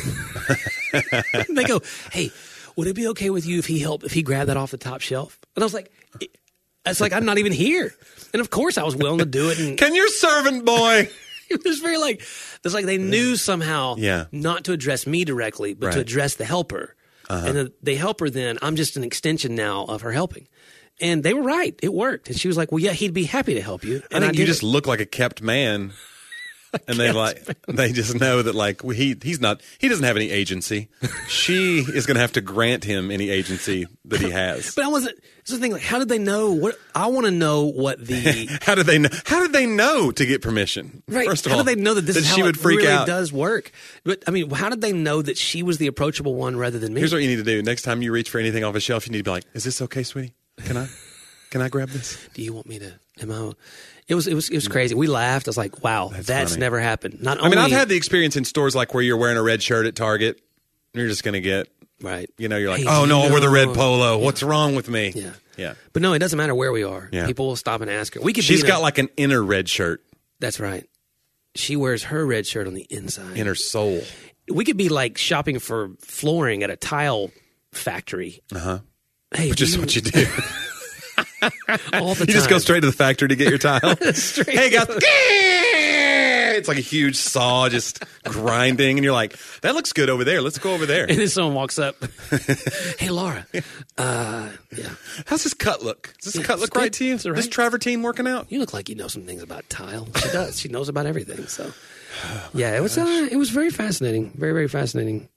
They go, "Hey, would it be okay with you if he helped, if he grabbed that off the top shelf?" And I was like, it's like, I'm not even here. And of course I was willing to do it. And Can your servant boy? it was very like, it's like they knew somehow Yeah. not to address me directly, but to Right. address the helper. Uh-huh. And the, the helper then, I'm just an extension now of her helping. And they were right. It worked. And she was like, "Well, yeah, he'd be happy to help you." I And think I you did just it. look like a kept man. And they like they just know that like he he's not he doesn't have any agency. She is going to have to grant him any agency that he has. But I wasn't, it's the thing, like, how did they know? What I want to know what the... How did they know? How did they know to get permission? Right. First of how all, did they know that this that is how she would it freak really out? does work? But I mean, how did they know that she was the approachable one rather than me? Here's what you need to do. Next time you reach for anything off a shelf, you need to be like, "Is this okay, sweetie? Can I can I grab this?" Do you want me to? Am I? It was it was it was crazy. We laughed. I was like, "Wow, that's, That's funny. never happened." Not I only, mean, I've had the experience in stores like where you're wearing a red shirt at Target, and you're just going to get, right. you know, you're like, Hey, "Oh do no, you we're the red know- polo. What's wrong with me?" Yeah, Yeah. But no, it doesn't matter where we are. Yeah. People will stop and ask her. We could. She's be in got a, like an inner red shirt, That's right. She wears her red shirt on the inside. inner soul. We could be like shopping for flooring at a tile factory. Uh huh. Hey, Which do is what you do. all the You time. just go straight to the factory to get your tile. Straight. Hey guys, it's like a huge saw just grinding, and you're like, "That looks good over there. Let's go over there." And then someone walks up. "Hey, Laura. Uh, yeah, How's this cut look? Does this Yeah, cut it's look good. right to you? It's all This right. travertine working out? you look like you know some things about tile." She does. She knows about everything. So, yeah, it was uh, it was very fascinating. Very very fascinating.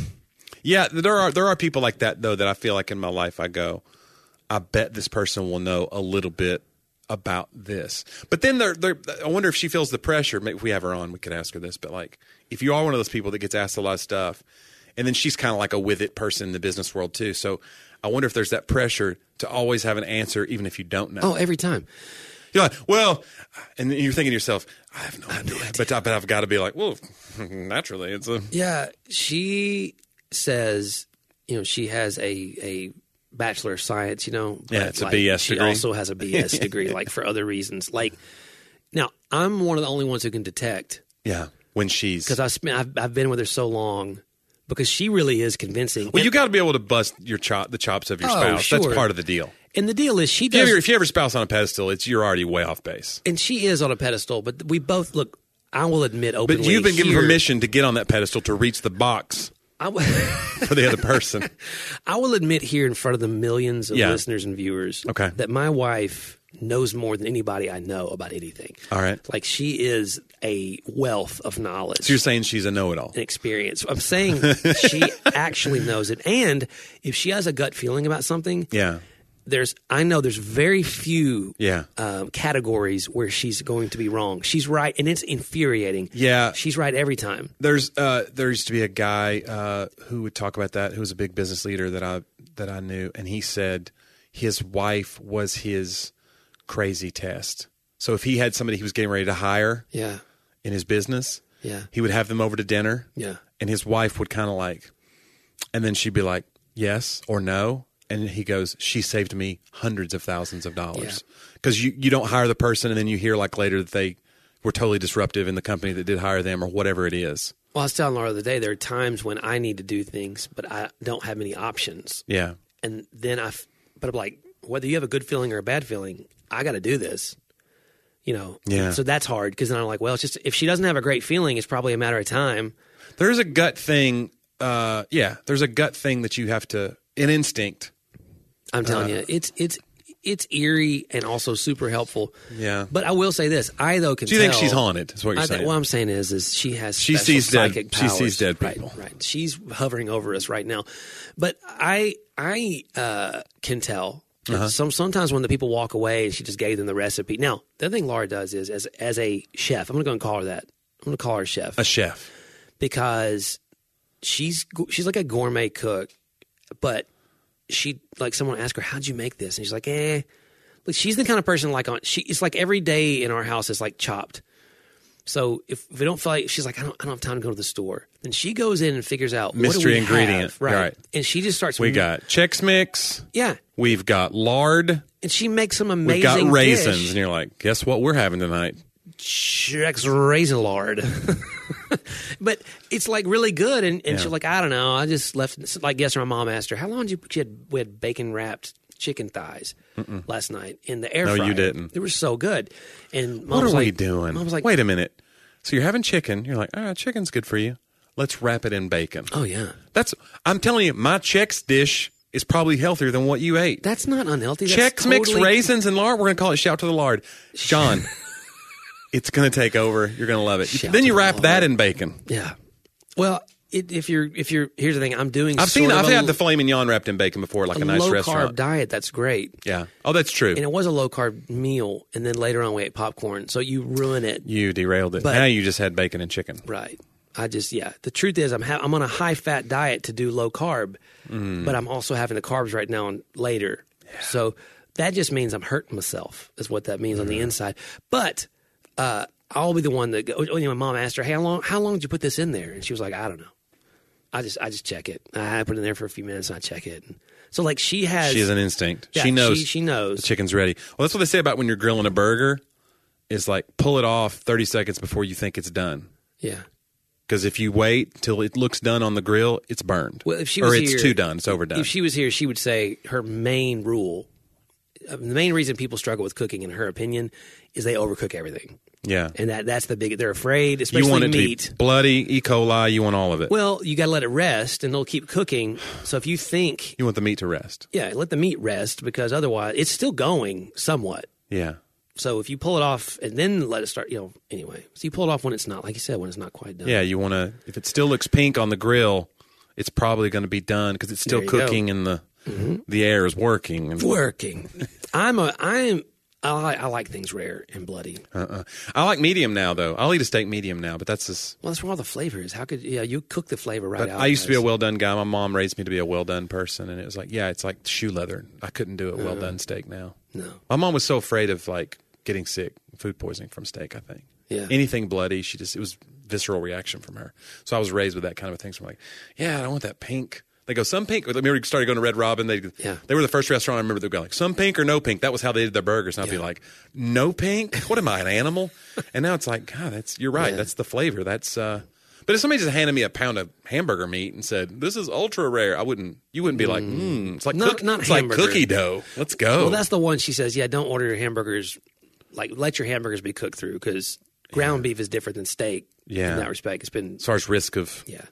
Yeah, there are there are people like that though that I feel like in my life I go, I bet this person will know a little bit about this. But then they're, they're, I wonder if she feels the pressure. Maybe if we have her on, we could ask her this. But like, if you are one of those people that gets asked a lot of stuff, and then she's kind of like a with it person in the business world too. So I wonder if there's that pressure to always have an answer, even if you don't know. Oh, every time. You're like, well, and then you're thinking to yourself, I have no idea. But, I, but I've got to be like, well, naturally, it's a. Yeah, she says, you know, she has a a bachelor of science. You know, Yeah, but, it's a like, B S she degree. also has a B S degree, like for other reasons. Like, now I'm one of the only ones who can detect Yeah, when she's. because I've, spent- I've I've been with her so long. Because she really is convincing. Well, And- you got to be able to bust your chop, the chops of your Oh, spouse. That's sure. part of the deal. and the deal is, she If you, does. have your, if you have your spouse on a pedestal, it's you're already way off base. And she is on a pedestal, but we both look. I will admit openly. But you've been given here- permission to get on that pedestal to reach the box I, w- for the other person. I will admit here in front of the millions of Yeah. listeners and viewers, Okay. that my wife knows more than anybody I know about anything. All right. Like she is a wealth of knowledge. So you're saying she's a know-it-all. and experience. I'm saying she actually knows it, and if she has a gut feeling about something, Yeah. there's I know there's very few Yeah. um, categories where she's going to be wrong. She's right, and it's infuriating. Yeah. she's right every time. There's uh, there used to be a guy uh, who would talk about that, who was a big business leader that I that I knew, and he said his wife was his crazy test. So if he had somebody he was getting ready to hire Yeah, in his business, yeah, he would have them over to dinner, yeah. and his wife would kind of like, and then she'd be like, yes or no. And he goes, she saved me hundreds of thousands of dollars. Because you, you don't hire the person and then you hear like later that they were totally disruptive in the company that did hire them or whatever it is. Well, I was telling Laura the other day, there are times when I need to do things, but I don't have many options. Yeah. And then I, f- but I'm like, whether you have a good feeling or a bad feeling, I got to do this. You know, Yeah. So that's hard because then I'm like, well, it's just if she doesn't have a great feeling, it's probably a matter of time. There's a gut thing. Uh, yeah, there's a gut thing that you have to, an instinct. I'm telling Uh, you, it's it's it's eerie and also super helpful. Yeah. But I will say this: I though can. Do you think tell- she's haunted? Is what you're I think, saying? what I'm saying is, is she has She special sees dead- psychic she powers. sees dead Right, people. Right, She's hovering over us right now. But I I uh, can tell. Uh-huh. Some sometimes when the people walk away and she just gave them the recipe. Now the other thing Laura does is as as a chef, I'm going to go and call her that. I'm going to call her chef a chef. because she's she's like a gourmet cook, but she like someone asked her, "How'd you make this?" And she's like, "Eh." Like she's the kind of person like on she. It's like every day in our house is like chopped. So if, if we don't feel like she's like, I don't I don't have time to go to the store, then she goes in and figures out Mystery what do we ingredient. have, right? Right. And she just starts. We got Chex Mix. yeah, We've got lard. and she makes some We've got amazing raisins. dish. And you're like, guess what we're having tonight? Chex raisin lard. But it's like really good, and, and Yeah. she's like, I don't know, I just left. Like, guess my mom asked her, how long did you? She had we had bacon wrapped chicken thighs last night in the air No, fryer. you didn't. They were so good. And mom What was are we like, doing? Mom was like, wait a minute. So you're having chicken. You're like, ah, chicken's good for you. Let's wrap it in bacon. oh yeah, That's. I'm telling you, my Chex dish is probably healthier than what you ate. that's not unhealthy. That's Chex Mix totally- raisins and lard. We're gonna call it Shout to the Lard, John. It's gonna take over. You're gonna love it. Shout then to you the wrap Lord. that in bacon. Yeah. Well, it, if you're if you're here's the thing, I'm doing. I've seen. sort I've of a- had the filet mignon wrapped in bacon before, like a, a nice low restaurant. carb diet. That's great. Yeah. Oh, that's true. And it was a low carb meal, and then later on we ate popcorn. So you ruin it. You derailed it. But- now you just had bacon and chicken. Right. I just yeah. The truth is, I'm ha- I'm on a high fat diet to do low carb, Mm. but I'm also having the carbs right now and later. So that just means I'm hurting myself. Is what that means on the inside. But uh, I'll be the one that. Go, oh, you know, my mom asked her, "Hey, how long? How long did you put this in there?" And she was like, "I don't know. I just I just check it. I put it in there for a few minutes and I check it." And so like she has. She has an instinct. Yeah, she knows. She, she knows. the chicken's ready. Well, that's what they say about when you're grilling a burger. Is like pull it off thirty seconds before you think it's done. Yeah. Because if you wait till it looks done on the grill, it's burned. Well, if she or was it's here- too done. It's overdone. If she was here, she would say her main rule, uh, the main reason people struggle with cooking, in her opinion, is they overcook everything, yeah. and that that's the big. They're afraid, especially You want it meat. to be bloody, E. coli. You want all of it. Well, you got to let it rest, and they'll keep cooking. So if you think, you want the meat to rest. yeah, let the meat rest because otherwise it's still going somewhat. Yeah. So if you pull it off and then let it start, you know, anyway. So you pull it off when it's not, like you said, when it's not quite done. Yeah. You want to. If it still looks pink on the grill, it's probably going to be done because it's still There you go. cooking and the the air is working. And, Working. I'm a. I am. I like, I like things rare and bloody. uh-uh. I like medium now, though. I'll eat a steak medium now, but that's just. Well, that's where all the flavor is. How could yeah? You cook the flavor right But out. I used to be a guys. well done guy. My mom raised me to be a well done person, and it was like, yeah, it's like shoe leather. I couldn't do a well done steak now. No. My mom was so afraid of like getting sick, food poisoning from steak. I think. Yeah. Anything bloody, she just it was visceral reaction from her. So I was raised with that kind of a thing. So I'm like, yeah, I don't want that pink. They go some pink. I remember we started going to Red Robin. They Yeah. they were the first restaurant I remember they were going like some pink or no pink. That was how they did their burgers. And I'd be Yeah. like, no pink? What am I, an animal? And now it's like, God, that's you're right. Yeah. That's the flavor. That's uh but if somebody just handed me a pound of hamburger meat and said, "This is ultra rare," I wouldn't. You wouldn't be like, "Hmm." It's like Not- cook, not it's like hamburger. cookie dough. Let's go. Well, that's the one she says. Yeah, don't order your hamburgers. Like, let your hamburgers be cooked through because ground beef is different than steak. Yeah. In that respect, it's been as far as risk of yeah.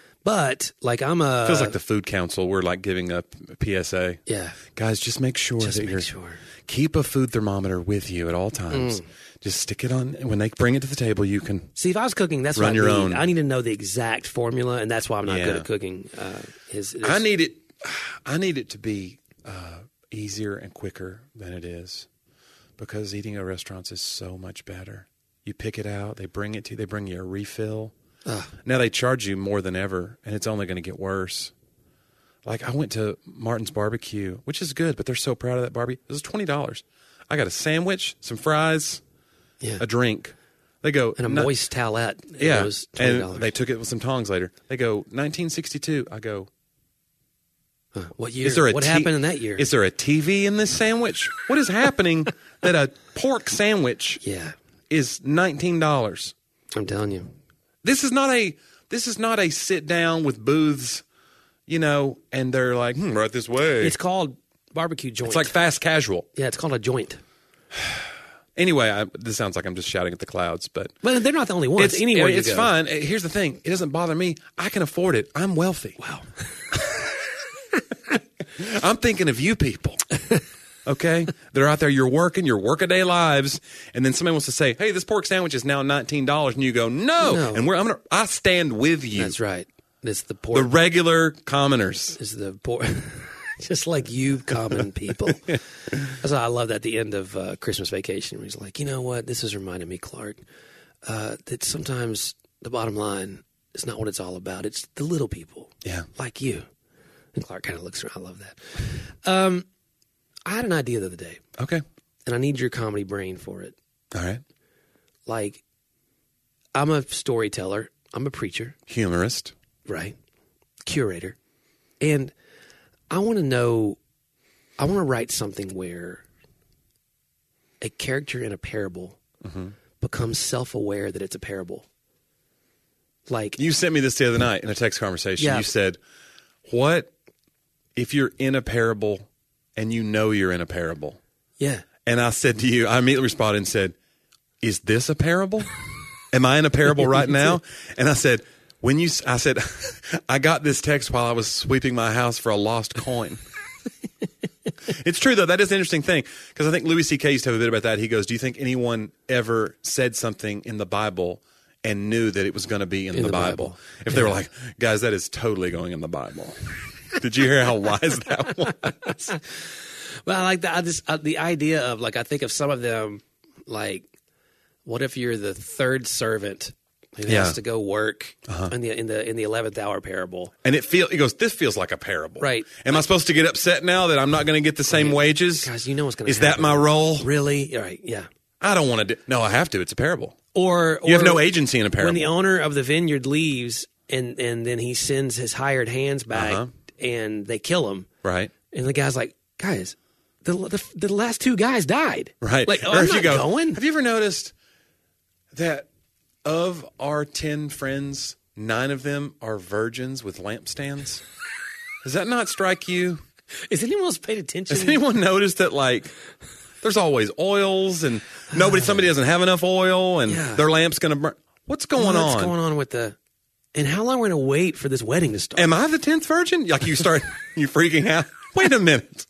But like I'm a feels like the food council. We're like giving a P S A. yeah. Guys, just make sure Just that make you're sure. keep a food thermometer with you at all times. Just stick it on when they bring it to the table. You can. See, if I was cooking, that's Run what I your need. own. I need to know the exact formula, and that's why I'm not Yeah. good at cooking. Uh, is, is I need it. I need it to be uh, easier and quicker than it is, because eating at restaurants is so much better. You pick it out, they bring it to you, they bring you a refill. Ugh. Now they charge you more than ever, and it's only going to get worse. Like I went to Martin's Barbecue, which is good, but they're so proud of that barbecue. It was twenty dollars. I got a sandwich, some fries, yeah. a drink. They go and a "No- moist towelette. and yeah, it was twenty dollars. and they took it with some tongs later. They go nineteen sixty-two. I go. Huh. What year? Is there a what T- happened in that year? Is there a T V in this sandwich? What is happening that a pork sandwich yeah, is nineteen dollars? I'm telling you. This is not a this is not a sit down with booths, you know, and they're like, hmm, right this way. It's called barbecue joint. It's like fast casual. Yeah, it's called a joint. Anyway, I, this sounds like I'm just shouting at the clouds, but But they're not the only ones. it's, Anywhere you it's go. fine. Here's the thing. It doesn't bother me. I can afford it. I'm wealthy. Wow. I'm thinking of you people. Okay? They're out there, you're working, your workaday lives, and then somebody wants to say, hey, this pork sandwich is now nineteen dollars, and you go, no. No. And we're, I'm gonna, I stand with you. That's right. It's the poor. The regular commoners. Is the poor. Just like you common people. That's why I love that at the end of uh, Christmas Vacation, where he's like, you know what? This has reminded me, Clark, uh, that sometimes the bottom line is not what it's all about. It's the little people. Yeah. Like you. And Clark kind of looks around. I love that. Um, I had an idea the other day, Okay. and I need your comedy brain for it. All right. Like, I'm a storyteller. I'm a preacher, Humorist. right? Curator. And I want to know, I want to write something where a character in a parable Mm-hmm. becomes self-aware that it's a parable. Like, You sent me this the other night in a text conversation. Yeah. You said, what if you're in a parable and you know you're in a parable? yeah. And I said to you, I immediately responded and said, is this a parable? Am I in a parable right now? And I said, when you, I said, I got this text while I was sweeping my house for a lost coin. It's true, though. That is an interesting thing, because I think Louis C K used to have a bit about that. He goes, do you think anyone ever said something in the Bible and knew that it was going to be in, In the, the Bible? Bible. If they were like, guys, that is totally going in the Bible. Did you hear how wise that was? But I like the, I just, uh, the idea of, like, I think of some of them, like, what if you're the third servant who Yeah. has to go work in the in the in the eleventh hour parable? And it feel he goes, this feels like a parable. Right. Am I supposed to get upset now that I'm not going to get the same Right. wages? Guys, you know what's going to Is happen. that my role? Really? Right, yeah. I don't want to do. No, I have to. It's a parable. Or, or You have no agency in a parable. When the owner of the vineyard leaves and, and then he sends his hired hands back Uh-huh. and they kill him. Right. And the guy's like, guys, the the, the last two guys died. Right. Like, oh, Or I'm if you not go, going. have you ever noticed that of our ten friends, nine of them are virgins with lampstands? Does that not strike you? Has anyone else paid attention? Has anyone noticed that, like, there's always oils and nobody, somebody doesn't have enough oil and Yeah. their lamp's going to burn? What's going What's on? going on with the... And how long we're going to wait for this wedding to start? Am I the tenth virgin? Like, you start, you freaking out. Wait a minute.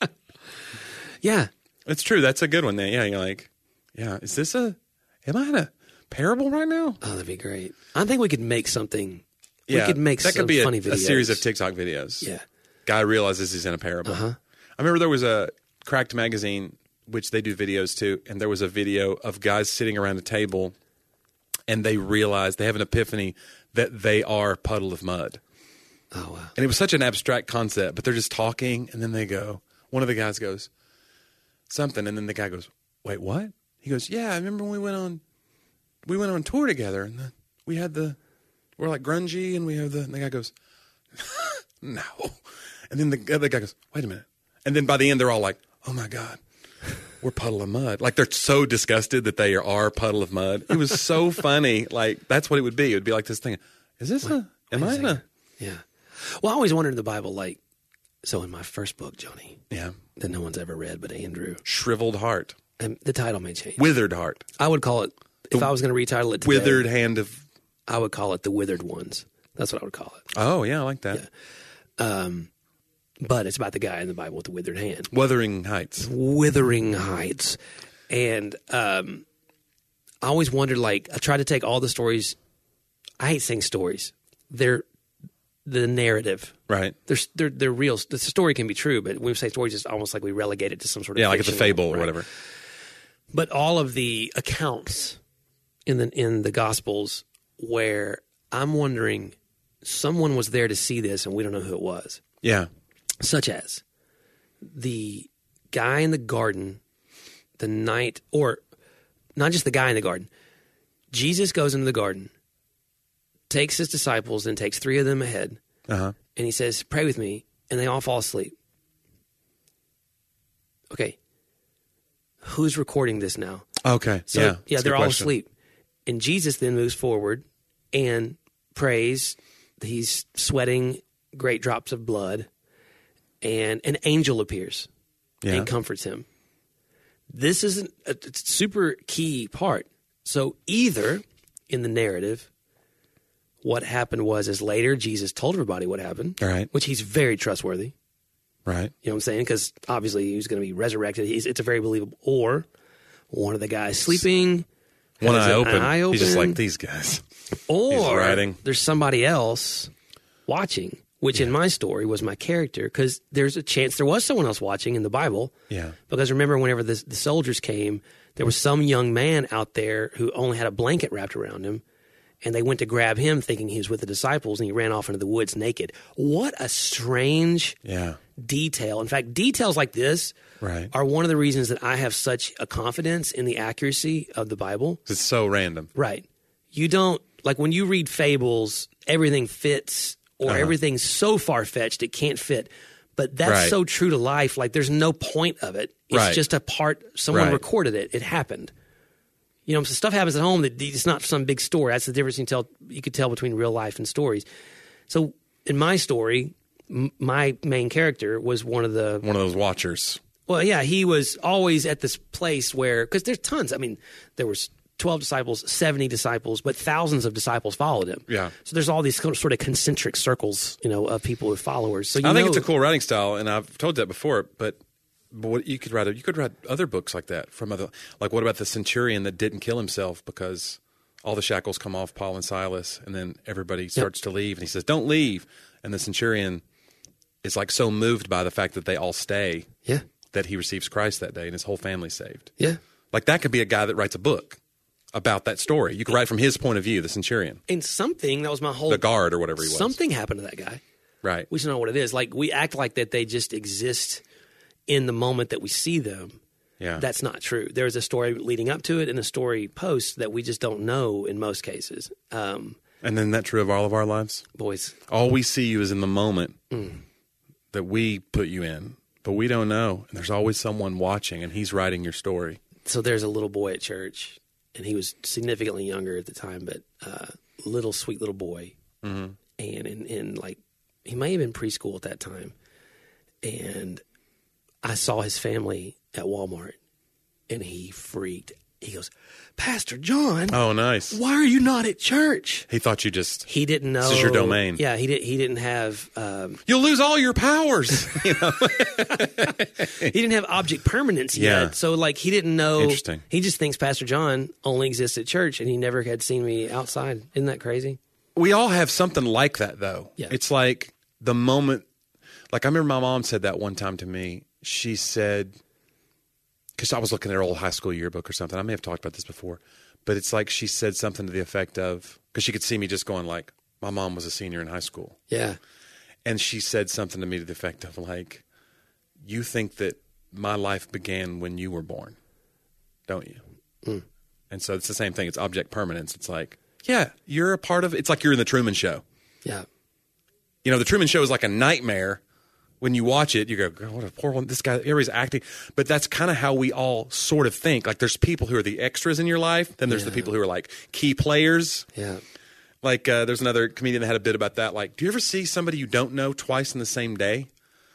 Yeah. It's true. That's a good one. There. Yeah. You're like, yeah, is this a, am I in a parable right now? Oh, that'd be great. I think we could make something... Yeah. we could make that some could be a, funny a videos. series of TikTok videos. Yeah. Guy realizes he's in a parable. Uh-huh. I remember there was a Cracked magazine, which they do videos too, and there was a video of guys sitting around a table and they realize, they have an epiphany that they are Puddle of Mud. Oh, wow. And it was such an abstract concept, but they're just talking, and then they go, one of the guys goes, something, and then the guy goes, wait, what? He goes, yeah, I remember when we went on, we went on tour together, and the, we had the, we're like grungy, and we have the, and the guy goes, no. And then the other guy goes, wait a minute. And then by the end, they're all like, oh my God, we're Puddle of Mud. Like, they're so disgusted that they are Puddle of Mud. It was so funny. Like, that's what it would be. It would be like this thing. Is this a, am I in a, Yeah. Well, I always wondered in the Bible, like, so in my first book, Johnny, yeah, that no one's ever read but Andrew, shriveled heart, and the title may change. withered heart, I would call it, if I was going to retitle it today, withered hand of, I would call it The Withered Ones. That's what I would call it. oh yeah, I like that. Um, but it's about the guy in the Bible with the withered hand. Wuthering Heights. Withering Heights. And um, I always wondered, like, I try to take all the stories. I hate saying stories. They're the narrative. Right. They're, they're, they're real. The story can be true, but when we say stories, it's almost like we relegate it to some sort of Yeah, like it's a fictional- fable or right. whatever. But all of the accounts in the in the Gospels where I'm wondering, someone was there to see this and we don't know who it was. Yeah. Such as the guy in the garden, the night, or not just the guy in the garden. Jesus goes into the garden, takes his disciples, and takes three of them ahead, Uh-huh. and he says, pray with me, and they all fall asleep. Okay. Who's recording this now? Okay. So, yeah. yeah, That's a they're good all question. asleep. And Jesus then moves forward and prays. He's sweating great drops of blood. and an angel appears Yeah. and comforts him. This is an, a super key part. So either in the narrative, what happened was is later Jesus told everybody what happened, Right. which he's very trustworthy. Right. You know what I'm saying? Because obviously he was going to be resurrected. He's, it's a very believable. Or one of the guys sleeping, One has eye an open. eye open. He's just like these guys. Or writing. there's somebody else watching, which in my story was my character, because there's a chance there was someone else watching in the Bible. Yeah. Because remember, whenever the, the soldiers came, there was some young man out there who only had a blanket wrapped around him, and they went to grab him thinking he was with the disciples, and he ran off into the woods naked. What a strange Yeah. detail. In fact, details like this Right. are one of the reasons that I have such a confidence in the accuracy of the Bible. It's so random. Right. You don't, like when you read fables, everything fits or Uh-huh. everything's so far-fetched it can't fit. But that's Right. so true to life. Like there's no point of it. It's Right. just a part, someone Right. recorded it. It happened. You know, so stuff happens at home that it's not some big story. That's the difference you can tell, you could tell between real life and stories. So in my story, m- my main character was one of the One of those watchers. well, yeah, he was always at this place where, because there's tons. I mean, there was twelve disciples, seventy disciples, but thousands of disciples followed him. Yeah. So there's all these sort of concentric circles, you know, of people with followers. So you I think know, it's a cool writing style, and I've told that before. But, but what, you could write you could write other books like that from other. Like, what about the centurion that didn't kill himself because all the shackles come off Paul and Silas, and then everybody starts to leave, and he says, "Don't leave," and the centurion is like so moved by the fact that they all stay Yeah. that he receives Christ that day, and his whole family's saved. Yeah. Like that could be a guy that writes a book about that story. You could write from his point of view, the centurion, And something, that was my whole. the guard, or whatever he was. Something happened to that guy. Right. We just don't know what it is. Like, we act like that they just exist in the moment that we see them. Yeah. That's not true. There's a story leading up to it and a story post that we just don't know in most cases. Um, And then that true of all of our lives? boys, All we see you is in the moment Mm. that we put you in, but we don't know. And there's always someone watching, and he's writing your story. so there's a little boy at church, and he was significantly younger at the time, but uh, little sweet little boy, Mm-hmm. and in, in like he may have been preschool at that time, and I saw his family at Walmart, and he freaked. He goes, "Pastor John, Oh, nice. why are you not at church?" He thought you just, He didn't know This is your domain. Yeah, he did. He didn't have. Um, you'll lose all your powers. You know? he didn't have object permanence Yeah. yet. So like he didn't know. Interesting. He just thinks Pastor John only exists at church, and he never had seen me outside. Isn't that crazy? We all have something like that, though. Yeah. It's like the moment, like I remember my mom said that one time to me. She said, because I was looking at her old high school yearbook or something. I may have talked about this before, but it's like she said something to the effect of, because she could see me just going like, my mom was a senior in high school. Yeah. And she said something to me to the effect of like, you think that my life began when you were born, don't you? Mm. And so it's the same thing. It's object permanence. It's like, yeah, you're a part of, it's like you're in the Truman Show. Yeah. You know, the Truman Show is like a nightmare. When you watch it, you go, God, what a poor one. This guy, everybody's acting. But that's kind of how we all sort of think. Like there's people who are the extras in your life. Then there's Yeah. the people who are like key players. Yeah. Like uh, there's another comedian that had a bit about that. Like, do you ever see somebody you don't know twice in the same day?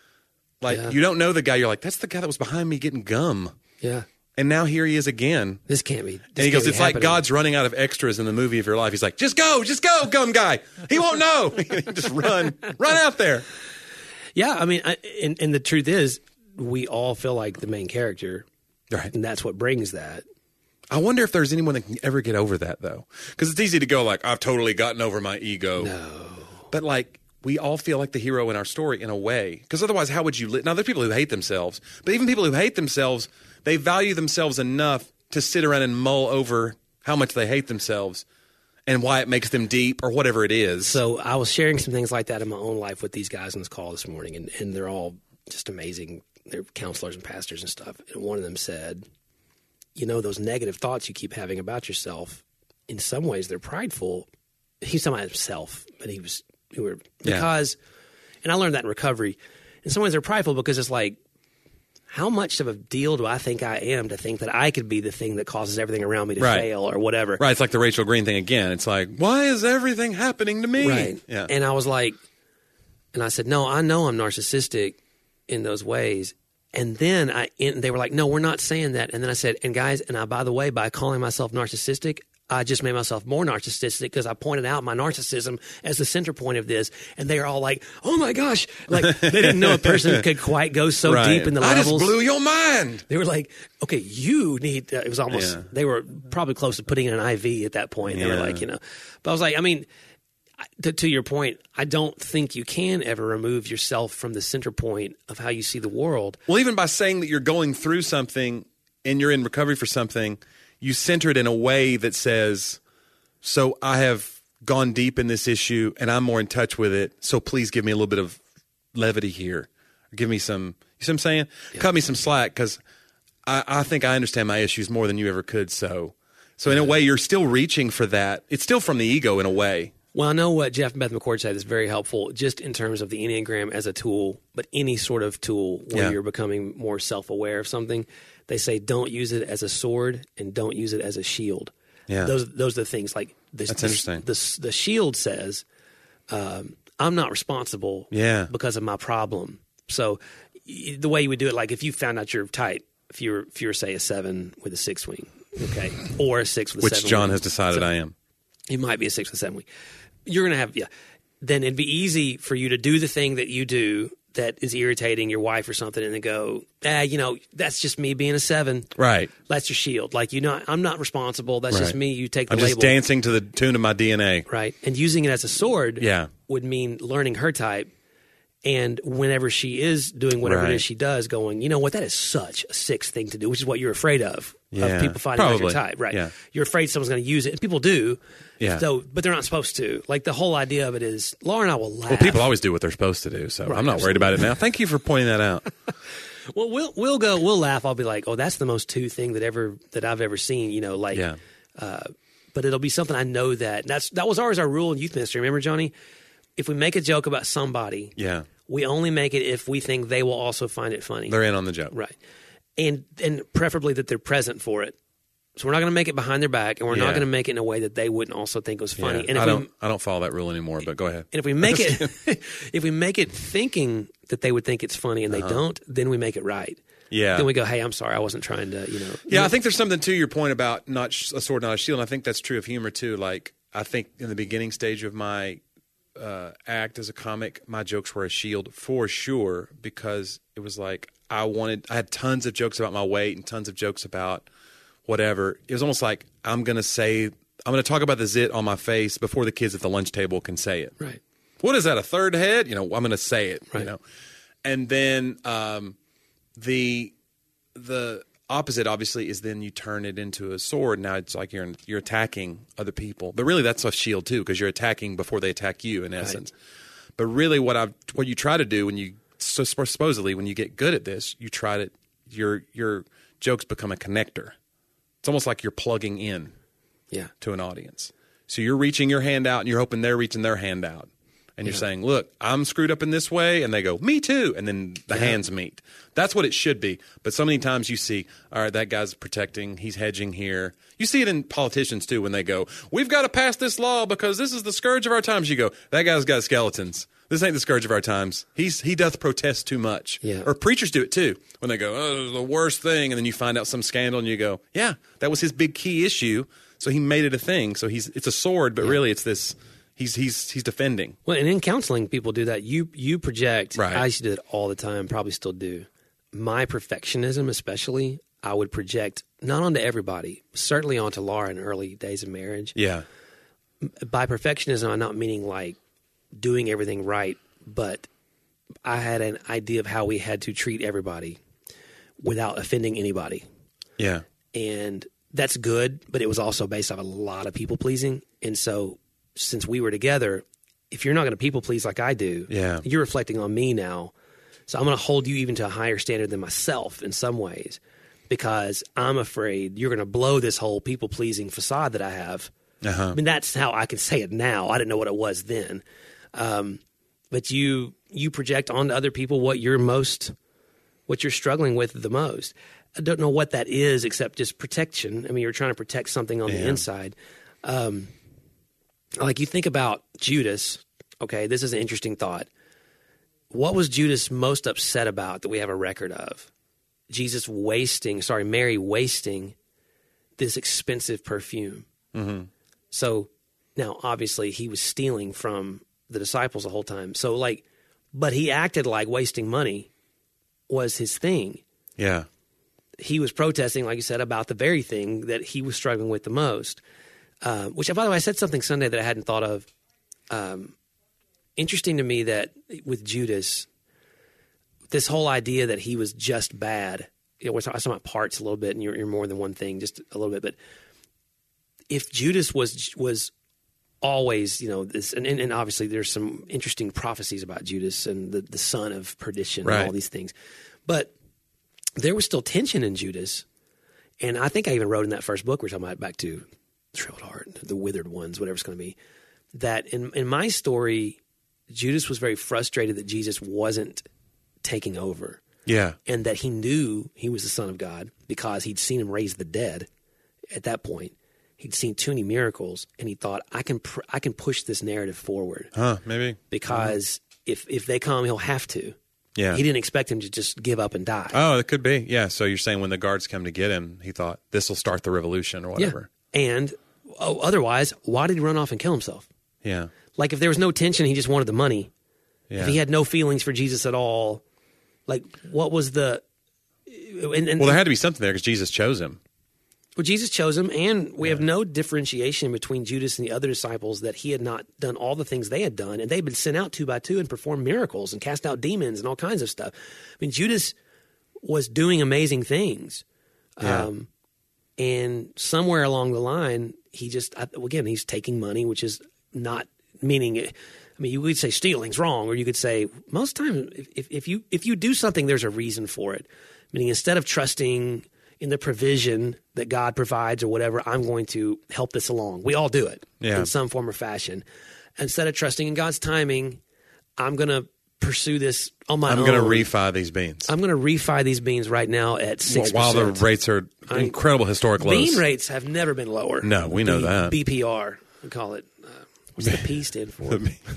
Like Yeah. you don't know the guy. You're like, that's the guy that was behind me getting gum. Yeah. And now here he is again. This can't be. This And he goes, can't be it's like happening. God's running out of extras in the movie of your life. He's like, just go, just go, gum guy. He won't know. Just run, run out there. Yeah. I mean, I, and, and the truth is, we all feel like the main character, Right. and that's what brings that. I wonder if there's anyone that can ever get over that, though. Because it's easy to go like, I've totally gotten over my ego. No. But like, we all feel like the hero in our story in a way. Because otherwise, how would you live? Now, there's people who hate themselves. But even people who hate themselves, they value themselves enough to sit around and mull over how much they hate themselves and why it makes them deep or whatever it is. So I was sharing some things like that in my own life with these guys on this call this morning, and, and they're all just amazing. They're counselors and pastors and stuff. And one of them said, you know, those negative thoughts you keep having about yourself, in some ways they're prideful. He's talking about himself, but he was, we were, because, and I learned that in recovery, in some ways they're prideful because it's like, how much of a deal do I think I am to think that I could be the thing that causes everything around me to Right. fail or whatever? Right. It's like the Rachel Green thing again. It's like, why is everything happening to me? Right. Yeah. And I was like, and I said, no, I know I'm narcissistic, in those ways. And then I, and they were like, no, we're not saying that. And then I said, and guys, and I, by the way, by calling myself narcissistic, I just made myself more narcissistic because I pointed out my narcissism as the center point of this. And they are all like, oh my gosh. Like they didn't know a person could quite go so right. deep in the I levels. I just blew your mind. They were like, okay, you need, uh, it was almost, yeah. they were probably close to putting in an I V at that point. They yeah. were like, you know, but I was like, I mean, to, to your point, I don't think you can ever remove yourself from the center point of how you see the world. Well, even by saying that you're going through something and you're in recovery for something, you center it in a way that says, so I have gone deep in this issue and I'm more in touch with it. So please give me a little bit of levity here. Give me some, you see what I'm saying? Yeah. Cut me some slack because I, I think I understand my issues more than you ever could. So, so in a way, you're still reaching for that. It's still from the ego in a way. Well, I know what Jeff and Beth McCord said is very helpful just in terms of the Enneagram as a tool, but any sort of tool where yeah. you're becoming more self-aware of something, they say don't use it as a sword and don't use it as a shield. Yeah. Those those are the things like this. That's this, interesting. The, the shield says, um, I'm not responsible yeah. because of my problem. So y- the way you would do it, like if you found out you're tight, if you're, if you're say a seven with a six wing, okay, or a six with a Which seven John wing. has decided so I am. You might be a six with a seven wing. You're going to have, yeah. Then it'd be easy for you to do the thing that you do that is irritating your wife or something and then go, ah, you know, that's just me being a seven. Right. That's your shield. Like, you know, I'm not responsible. That's right. just me. You take the I'm label. just dancing to the tune of my D N A. Right. And using it as a sword yeah. would mean learning her type. And whenever she is doing whatever right. it is she does, going, you know what, that is such a six thing to do, which is what you're afraid of, yeah. of people finding out your Probably. type. Right. Yeah. You're afraid someone's going to use it. And people do. Yeah. So, but they're not supposed to. Like the whole idea of it is, Laura and I will laugh. Well, people always do what they're supposed to do, so Right, I'm not absolutely. worried about it now. Thank you for pointing that out. Well, we'll we'll go. We'll laugh. I'll be like, "Oh, that's the most two thing that ever that I've ever seen." You know, like, Yeah. uh, but it'll be something I know that that's that was always our rule in youth ministry. Remember, Johnny? If we make a joke about somebody, Yeah. we only make it if we think they will also find it funny. They're in on the joke. Right, and and preferably that they're present for it. So we're not going to make it behind their back, and we're Yeah. not going to make it in a way that they wouldn't also think was funny. Yeah. And if I we, don't. I don't follow that rule anymore. But go ahead. And if we make it, if we make it thinking that they would think it's funny and they Uh-huh. don't, then we make it right. Yeah. Then we go, hey, I'm sorry, I wasn't trying to, you know. Yeah, I think there's something to your point about not sh- a sword, not a shield. And I think that's true of humor too. Like I think in the beginning stage of my uh, act as a comic, my jokes were a shield for sure because it was like I wanted. I had tons of jokes about my weight and tons of jokes about whatever. It was almost like I'm going to say, I'm going to talk about the zit on my face before the kids at the lunch table can say it. Right. What is that? A third head? You know, I'm going to say it. Right. You know, and then um, the the opposite obviously is then you turn it into a sword. Now it's like you're you're attacking other people, but really that's a shield too because you're attacking before they attack you in essence. Right. But really, what I what you try to do when you so supposedly when you get good at this, you try to your your jokes become a connector. It's almost like you're plugging in Yeah. to an audience. So you're reaching your hand out and you're hoping they're reaching their hand out. And you're Yeah. saying, look, I'm screwed up in this way. And they go, me too. And then the Yeah. hands meet. That's what it should be. But so many times you see, all right, that guy's protecting. He's hedging here. You see it in politicians too when they go, we've got to pass this law because this is the scourge of our times. You go, that guy's got skeletons. This ain't the scourge of our times. He's He doth protest too much. Yeah. Or preachers do it too. When they go, oh, this is the worst thing. And then you find out some scandal and you go, yeah, that was his big key issue. So he made it a thing. So he's it's a sword, but Yeah. really it's this, he's he's he's defending. Well, and in counseling, people do that. You you project. Right. I used to do it all the time, probably still do. My perfectionism, especially, I would project not onto everybody, certainly onto Laura in early days of marriage. Yeah. By perfectionism, I'm not meaning like doing everything right, but I had an idea of how we had to treat everybody without offending anybody. Yeah. And that's good, but it was also based off a lot of people pleasing. And so since we were together, if you're not going to people please like I do, Yeah. you're reflecting on me now. So I'm going to hold you even to a higher standard than myself in some ways because I'm afraid you're going to blow this whole people pleasing facade that I have. Uh-huh. I mean, that's how I can say it now. I didn't know what it was then. Um, but you you project onto other people what you're most, what you're struggling with the most. I don't know what that is except just protection. I mean, you're trying to protect something on Yeah. the inside. Um, like you think about Judas. Okay, this is an interesting thought. what was Judas most upset about that we have a record of? Jesus wasting, sorry, Mary wasting this expensive perfume. Mm-hmm. So now, obviously, he was stealing from the disciples the whole time. So, like, but he acted like wasting money was his thing. Yeah. He was protesting, like you said, about the very thing that he was struggling with the most. Uh, which, by the way, I said something Sunday that I hadn't thought of. Um, interesting to me that with Judas, this whole idea that he was just bad. You know, we're talking about parts a little bit, and you're, you're more than one thing, just a little bit. But if Judas was was always, you know, this, and, and obviously there's some interesting prophecies about Judas and the, the son of perdition right. and all these things. But there was still tension in Judas. And I think I even wrote in that first book we're talking about, back to Shriveled Heart, the withered ones, whatever it's going to be, that in, in my story, Judas was very frustrated that Jesus wasn't taking over. Yeah. And that he knew he was the Son of God because he'd seen him raise the dead at that point. He'd seen too many miracles, and he thought, I can pr- I can push this narrative forward. Huh, maybe. Because mm-hmm. if if they come, he'll have to. Yeah. He didn't expect him to just give up and die. Oh, it could be. Yeah. So you're saying when the guards come to get him, he thought, this will start the revolution or whatever. Yeah. And oh, otherwise, why did he run off and kill himself? Yeah. Like, if there was no tension, he just wanted the money. Yeah. If he had no feelings for Jesus at all, like, what was the... And, and, well, there had to be something there because Jesus chose him. Well, Jesus chose him, and we yeah. have no differentiation between Judas and the other disciples that he had not done all the things they had done, and they'd been sent out two by two and performed miracles and cast out demons and all kinds of stuff. I mean, Judas was doing amazing things. Yeah. Um, and somewhere along the line, he just, again, he's taking money, which is not meaning, I mean, you could say stealing's wrong, or you could say most times if, if you if you do something, there's a reason for it. Meaning, instead of trusting in the provision that God provides or whatever, I'm going to help this along. We all do it yeah. in some form or fashion. Instead of trusting in God's timing, I'm going to pursue this on my I'm own. I'm going to refi these beans. I'm going to refi these beans right now at six percent. While the rates are incredible I, historic lows. Bean rates have never been lower. No, we know B, that. B P R, we call it. Uh, what's the P stand for?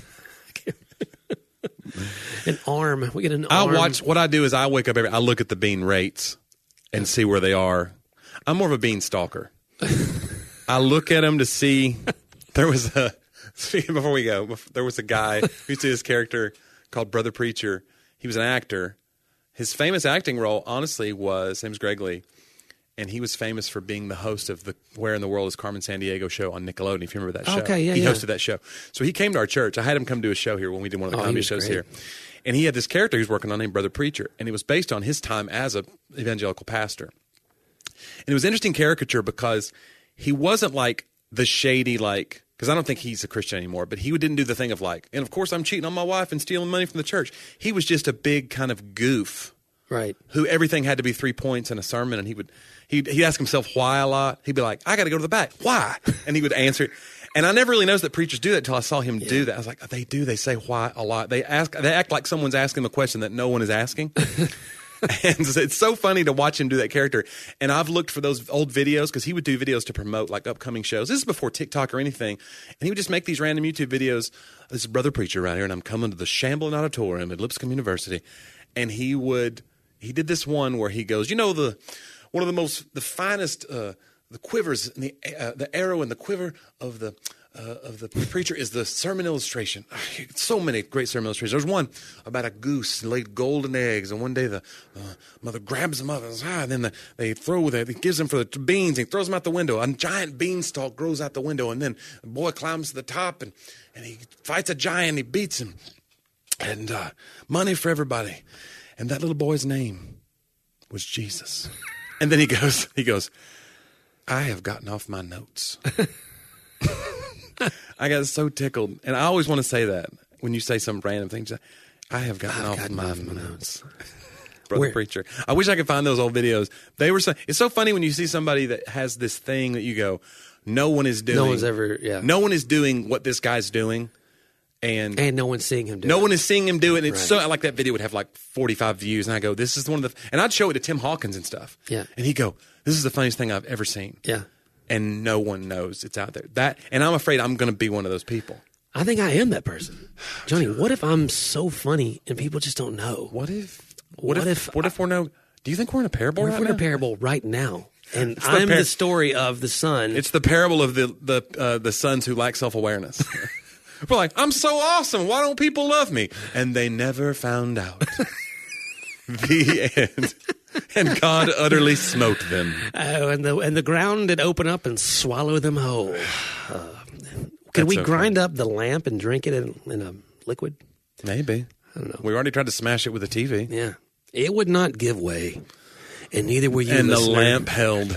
An arm. We get an I arm. watch, what I do is I wake up every, I look at the bean rates and see where they are. I'm more of a bean stalker. I look at them to see. There was a, speaking before we go, there was a guy who used to do this character called Brother Preacher. He was an actor. His famous acting role, honestly, was, his name was Greg Lee, and he was famous for being the host of the Where in the World is Carmen Sandiego show on Nickelodeon, if you remember that show. Okay, yeah, He yeah. hosted that show. So he came to our church. I had him come do a show here when we did one of the Oh, he comedy was shows great. here. And he had this character he was working on named Brother Preacher, and it was based on his time as a evangelical pastor. And it was an interesting caricature because he wasn't like the shady, like, because I don't think he's a Christian anymore, but he didn't do the thing of like, and of course I'm cheating on my wife and stealing money from the church. He was just a big kind of goof. Right. Who everything had to be three points in a sermon, and he would he'd, he'd ask himself why a lot. He'd be like, I got to go to the back. Why? And he would answer it. And I never really noticed that preachers do that until I saw him yeah. do that. I was like, they do. They say why a lot. They ask. They act like someone's asking a question that no one is asking. And it's so funny to watch him do that character. And I've looked for those old videos because he would do videos to promote like upcoming shows. This is before TikTok or anything. And he would just make these random YouTube videos. This is Brother Preacher right here, and I'm coming to the Shambling Auditorium at Lipscomb University. And he would, he did this one where he goes, you know, the one of the most, the finest, uh, the quivers, and the uh, the arrow and the quiver of the uh, of the preacher is the sermon illustration. So many great sermon illustrations. There's one about a goose laid golden eggs, and one day the uh, mother grabs them up, and, ah, and then the, they throw the, he gives them for the beans, and he throws them out the window. A giant beanstalk grows out the window, and then the boy climbs to the top, and, and he fights a giant, and he beats him, and uh, money for everybody. And that little boy's name was Jesus. And then he goes, he goes, I have gotten off my notes. I got so tickled. And I always want to say that when you say some random things. I have gotten I've off gotten my, off my notes. Brother Where? Preacher. I wish I could find those old videos. They were so, it's so funny when you see somebody that has this thing that you go, no one is doing. No one's ever, yeah. No one is doing what this guy's doing. And, And no one's seeing him do no it. one is seeing him do it. It's Right. so I like that video would have like forty-five views, and I go, "This is one of the." And I'd show it to Tim Hawkins and stuff. Yeah. And he'd go, "This is the funniest thing I've ever seen." Yeah. And no one knows it's out there. That, and I'm afraid I'm going to be one of those people. I think I am that person. Johnny, what if I'm so funny and people just don't know? What if? What, What if, if What if we're no? Do you think we're in a parable What right if we're in now? a parable right now? And the I'm par- the story of the son. It's the parable of the the uh, the sons who lack self awareness. We're like, I'm so awesome. Why don't people love me? And they never found out. The end. And God utterly smote them. Oh, and the and the ground did open up and swallow them whole. Uh, can That's we okay. grind up the lamp and drink it in, in a liquid? Maybe. I don't know. We already tried to smash it with a T V. Yeah, it would not give way, and neither will you. And the listener. lamp held.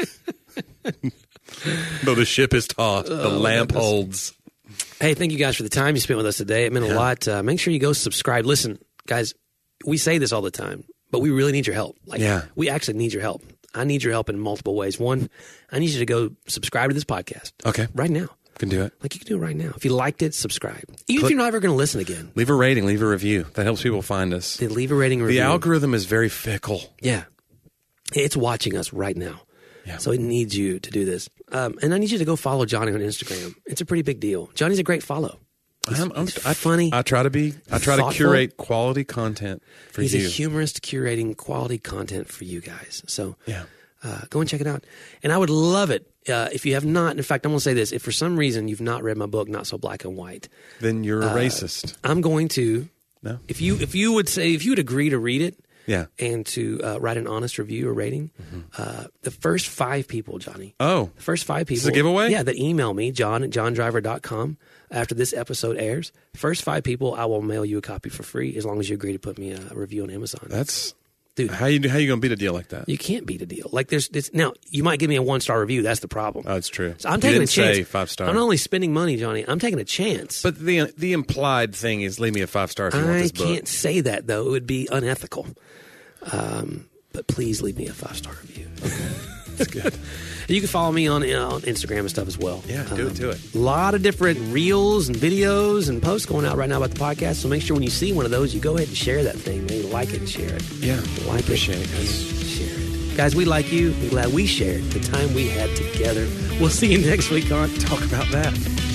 Though the ship is tossed, the Oh, lamp goodness. holds. Hey, thank you guys for the time you spent with us today. It meant a Yeah. lot. Uh, make sure you go subscribe. Listen, guys, we say this all the time, but we really need your help. Like, Yeah. we actually need your help. I need your help in multiple ways. One, I need you to go subscribe to this podcast. Okay. Right now. Can do it. Like, you can do it right now. If you liked it, subscribe. Even if Click- you're not ever going to listen again, Leave a rating, leave a review. That helps people find us. then leave a rating or The review. algorithm is very fickle. Yeah. It's watching us right now. Yeah. So it needs you to do this. Um, and I need you to go follow Johnny on Instagram. It's a pretty big deal. Johnny's a great follow. I'm, I'm, he's I, funny. I try to be. I try thoughtful. to curate quality content for He's you. a humorist curating quality content for you guys. So Yeah. uh, go and check it out. And I would love it uh, if you have not. In fact, I'm going to say this. If for some reason you've not read my book, Not So Black and White, Then you're a Uh, racist. I'm going to. No. If you if you would say if you would agree to read it Yeah. and to uh, write an honest review or rating, uh, the first five people, Johnny, Oh. the first five people. This is a giveaway? Yeah, that email me, John at john driver dot com after this episode airs. First five people, I will mail you a copy for free as long as you agree to put me a review on Amazon. That's Dude, how you how you gonna beat a deal like that? you can't beat a deal. Like there's this now. You might give me a one star review. That's the problem. Oh, it's true. So I'm You taking a didn't chance. say five star. I'm not only spending money, Johnny. I'm taking a chance. But the the implied thing is leave me a five star if you want I this book. can't say that though. It would be unethical. Um, but please leave me a five star review. That's good. You can follow me on uh, on Instagram and stuff as well. Yeah, do it, do it. A lot of different reels and videos and posts going out right now about the podcast. So make sure when you see one of those, you go ahead and share that thing. Maybe like it and share it. Yeah, Like appreciate it, it, guys. and share it. Guys, we like you. We're glad we shared the time we had together. We'll see you next week on Talk about that.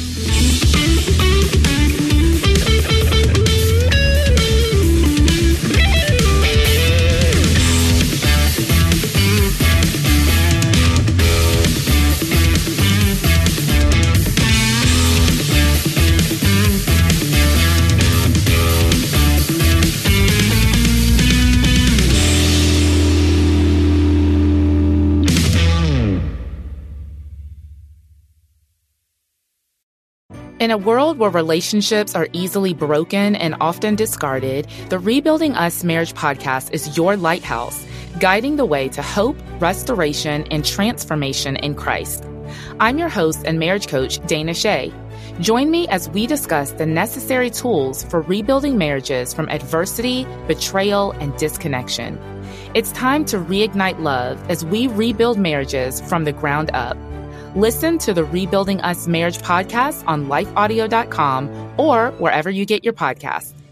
In a world where relationships are easily broken and often discarded, the Rebuilding Us Marriage podcast is your lighthouse, guiding the way to hope, restoration, and transformation in Christ. I'm your host and marriage coach, Dana Shea. Join me as we discuss the necessary tools for rebuilding marriages from adversity, betrayal, and disconnection. It's time to reignite love as we rebuild marriages from the ground up. Listen to the Rebuilding Us Marriage podcast on life audio dot com or wherever you get your podcasts.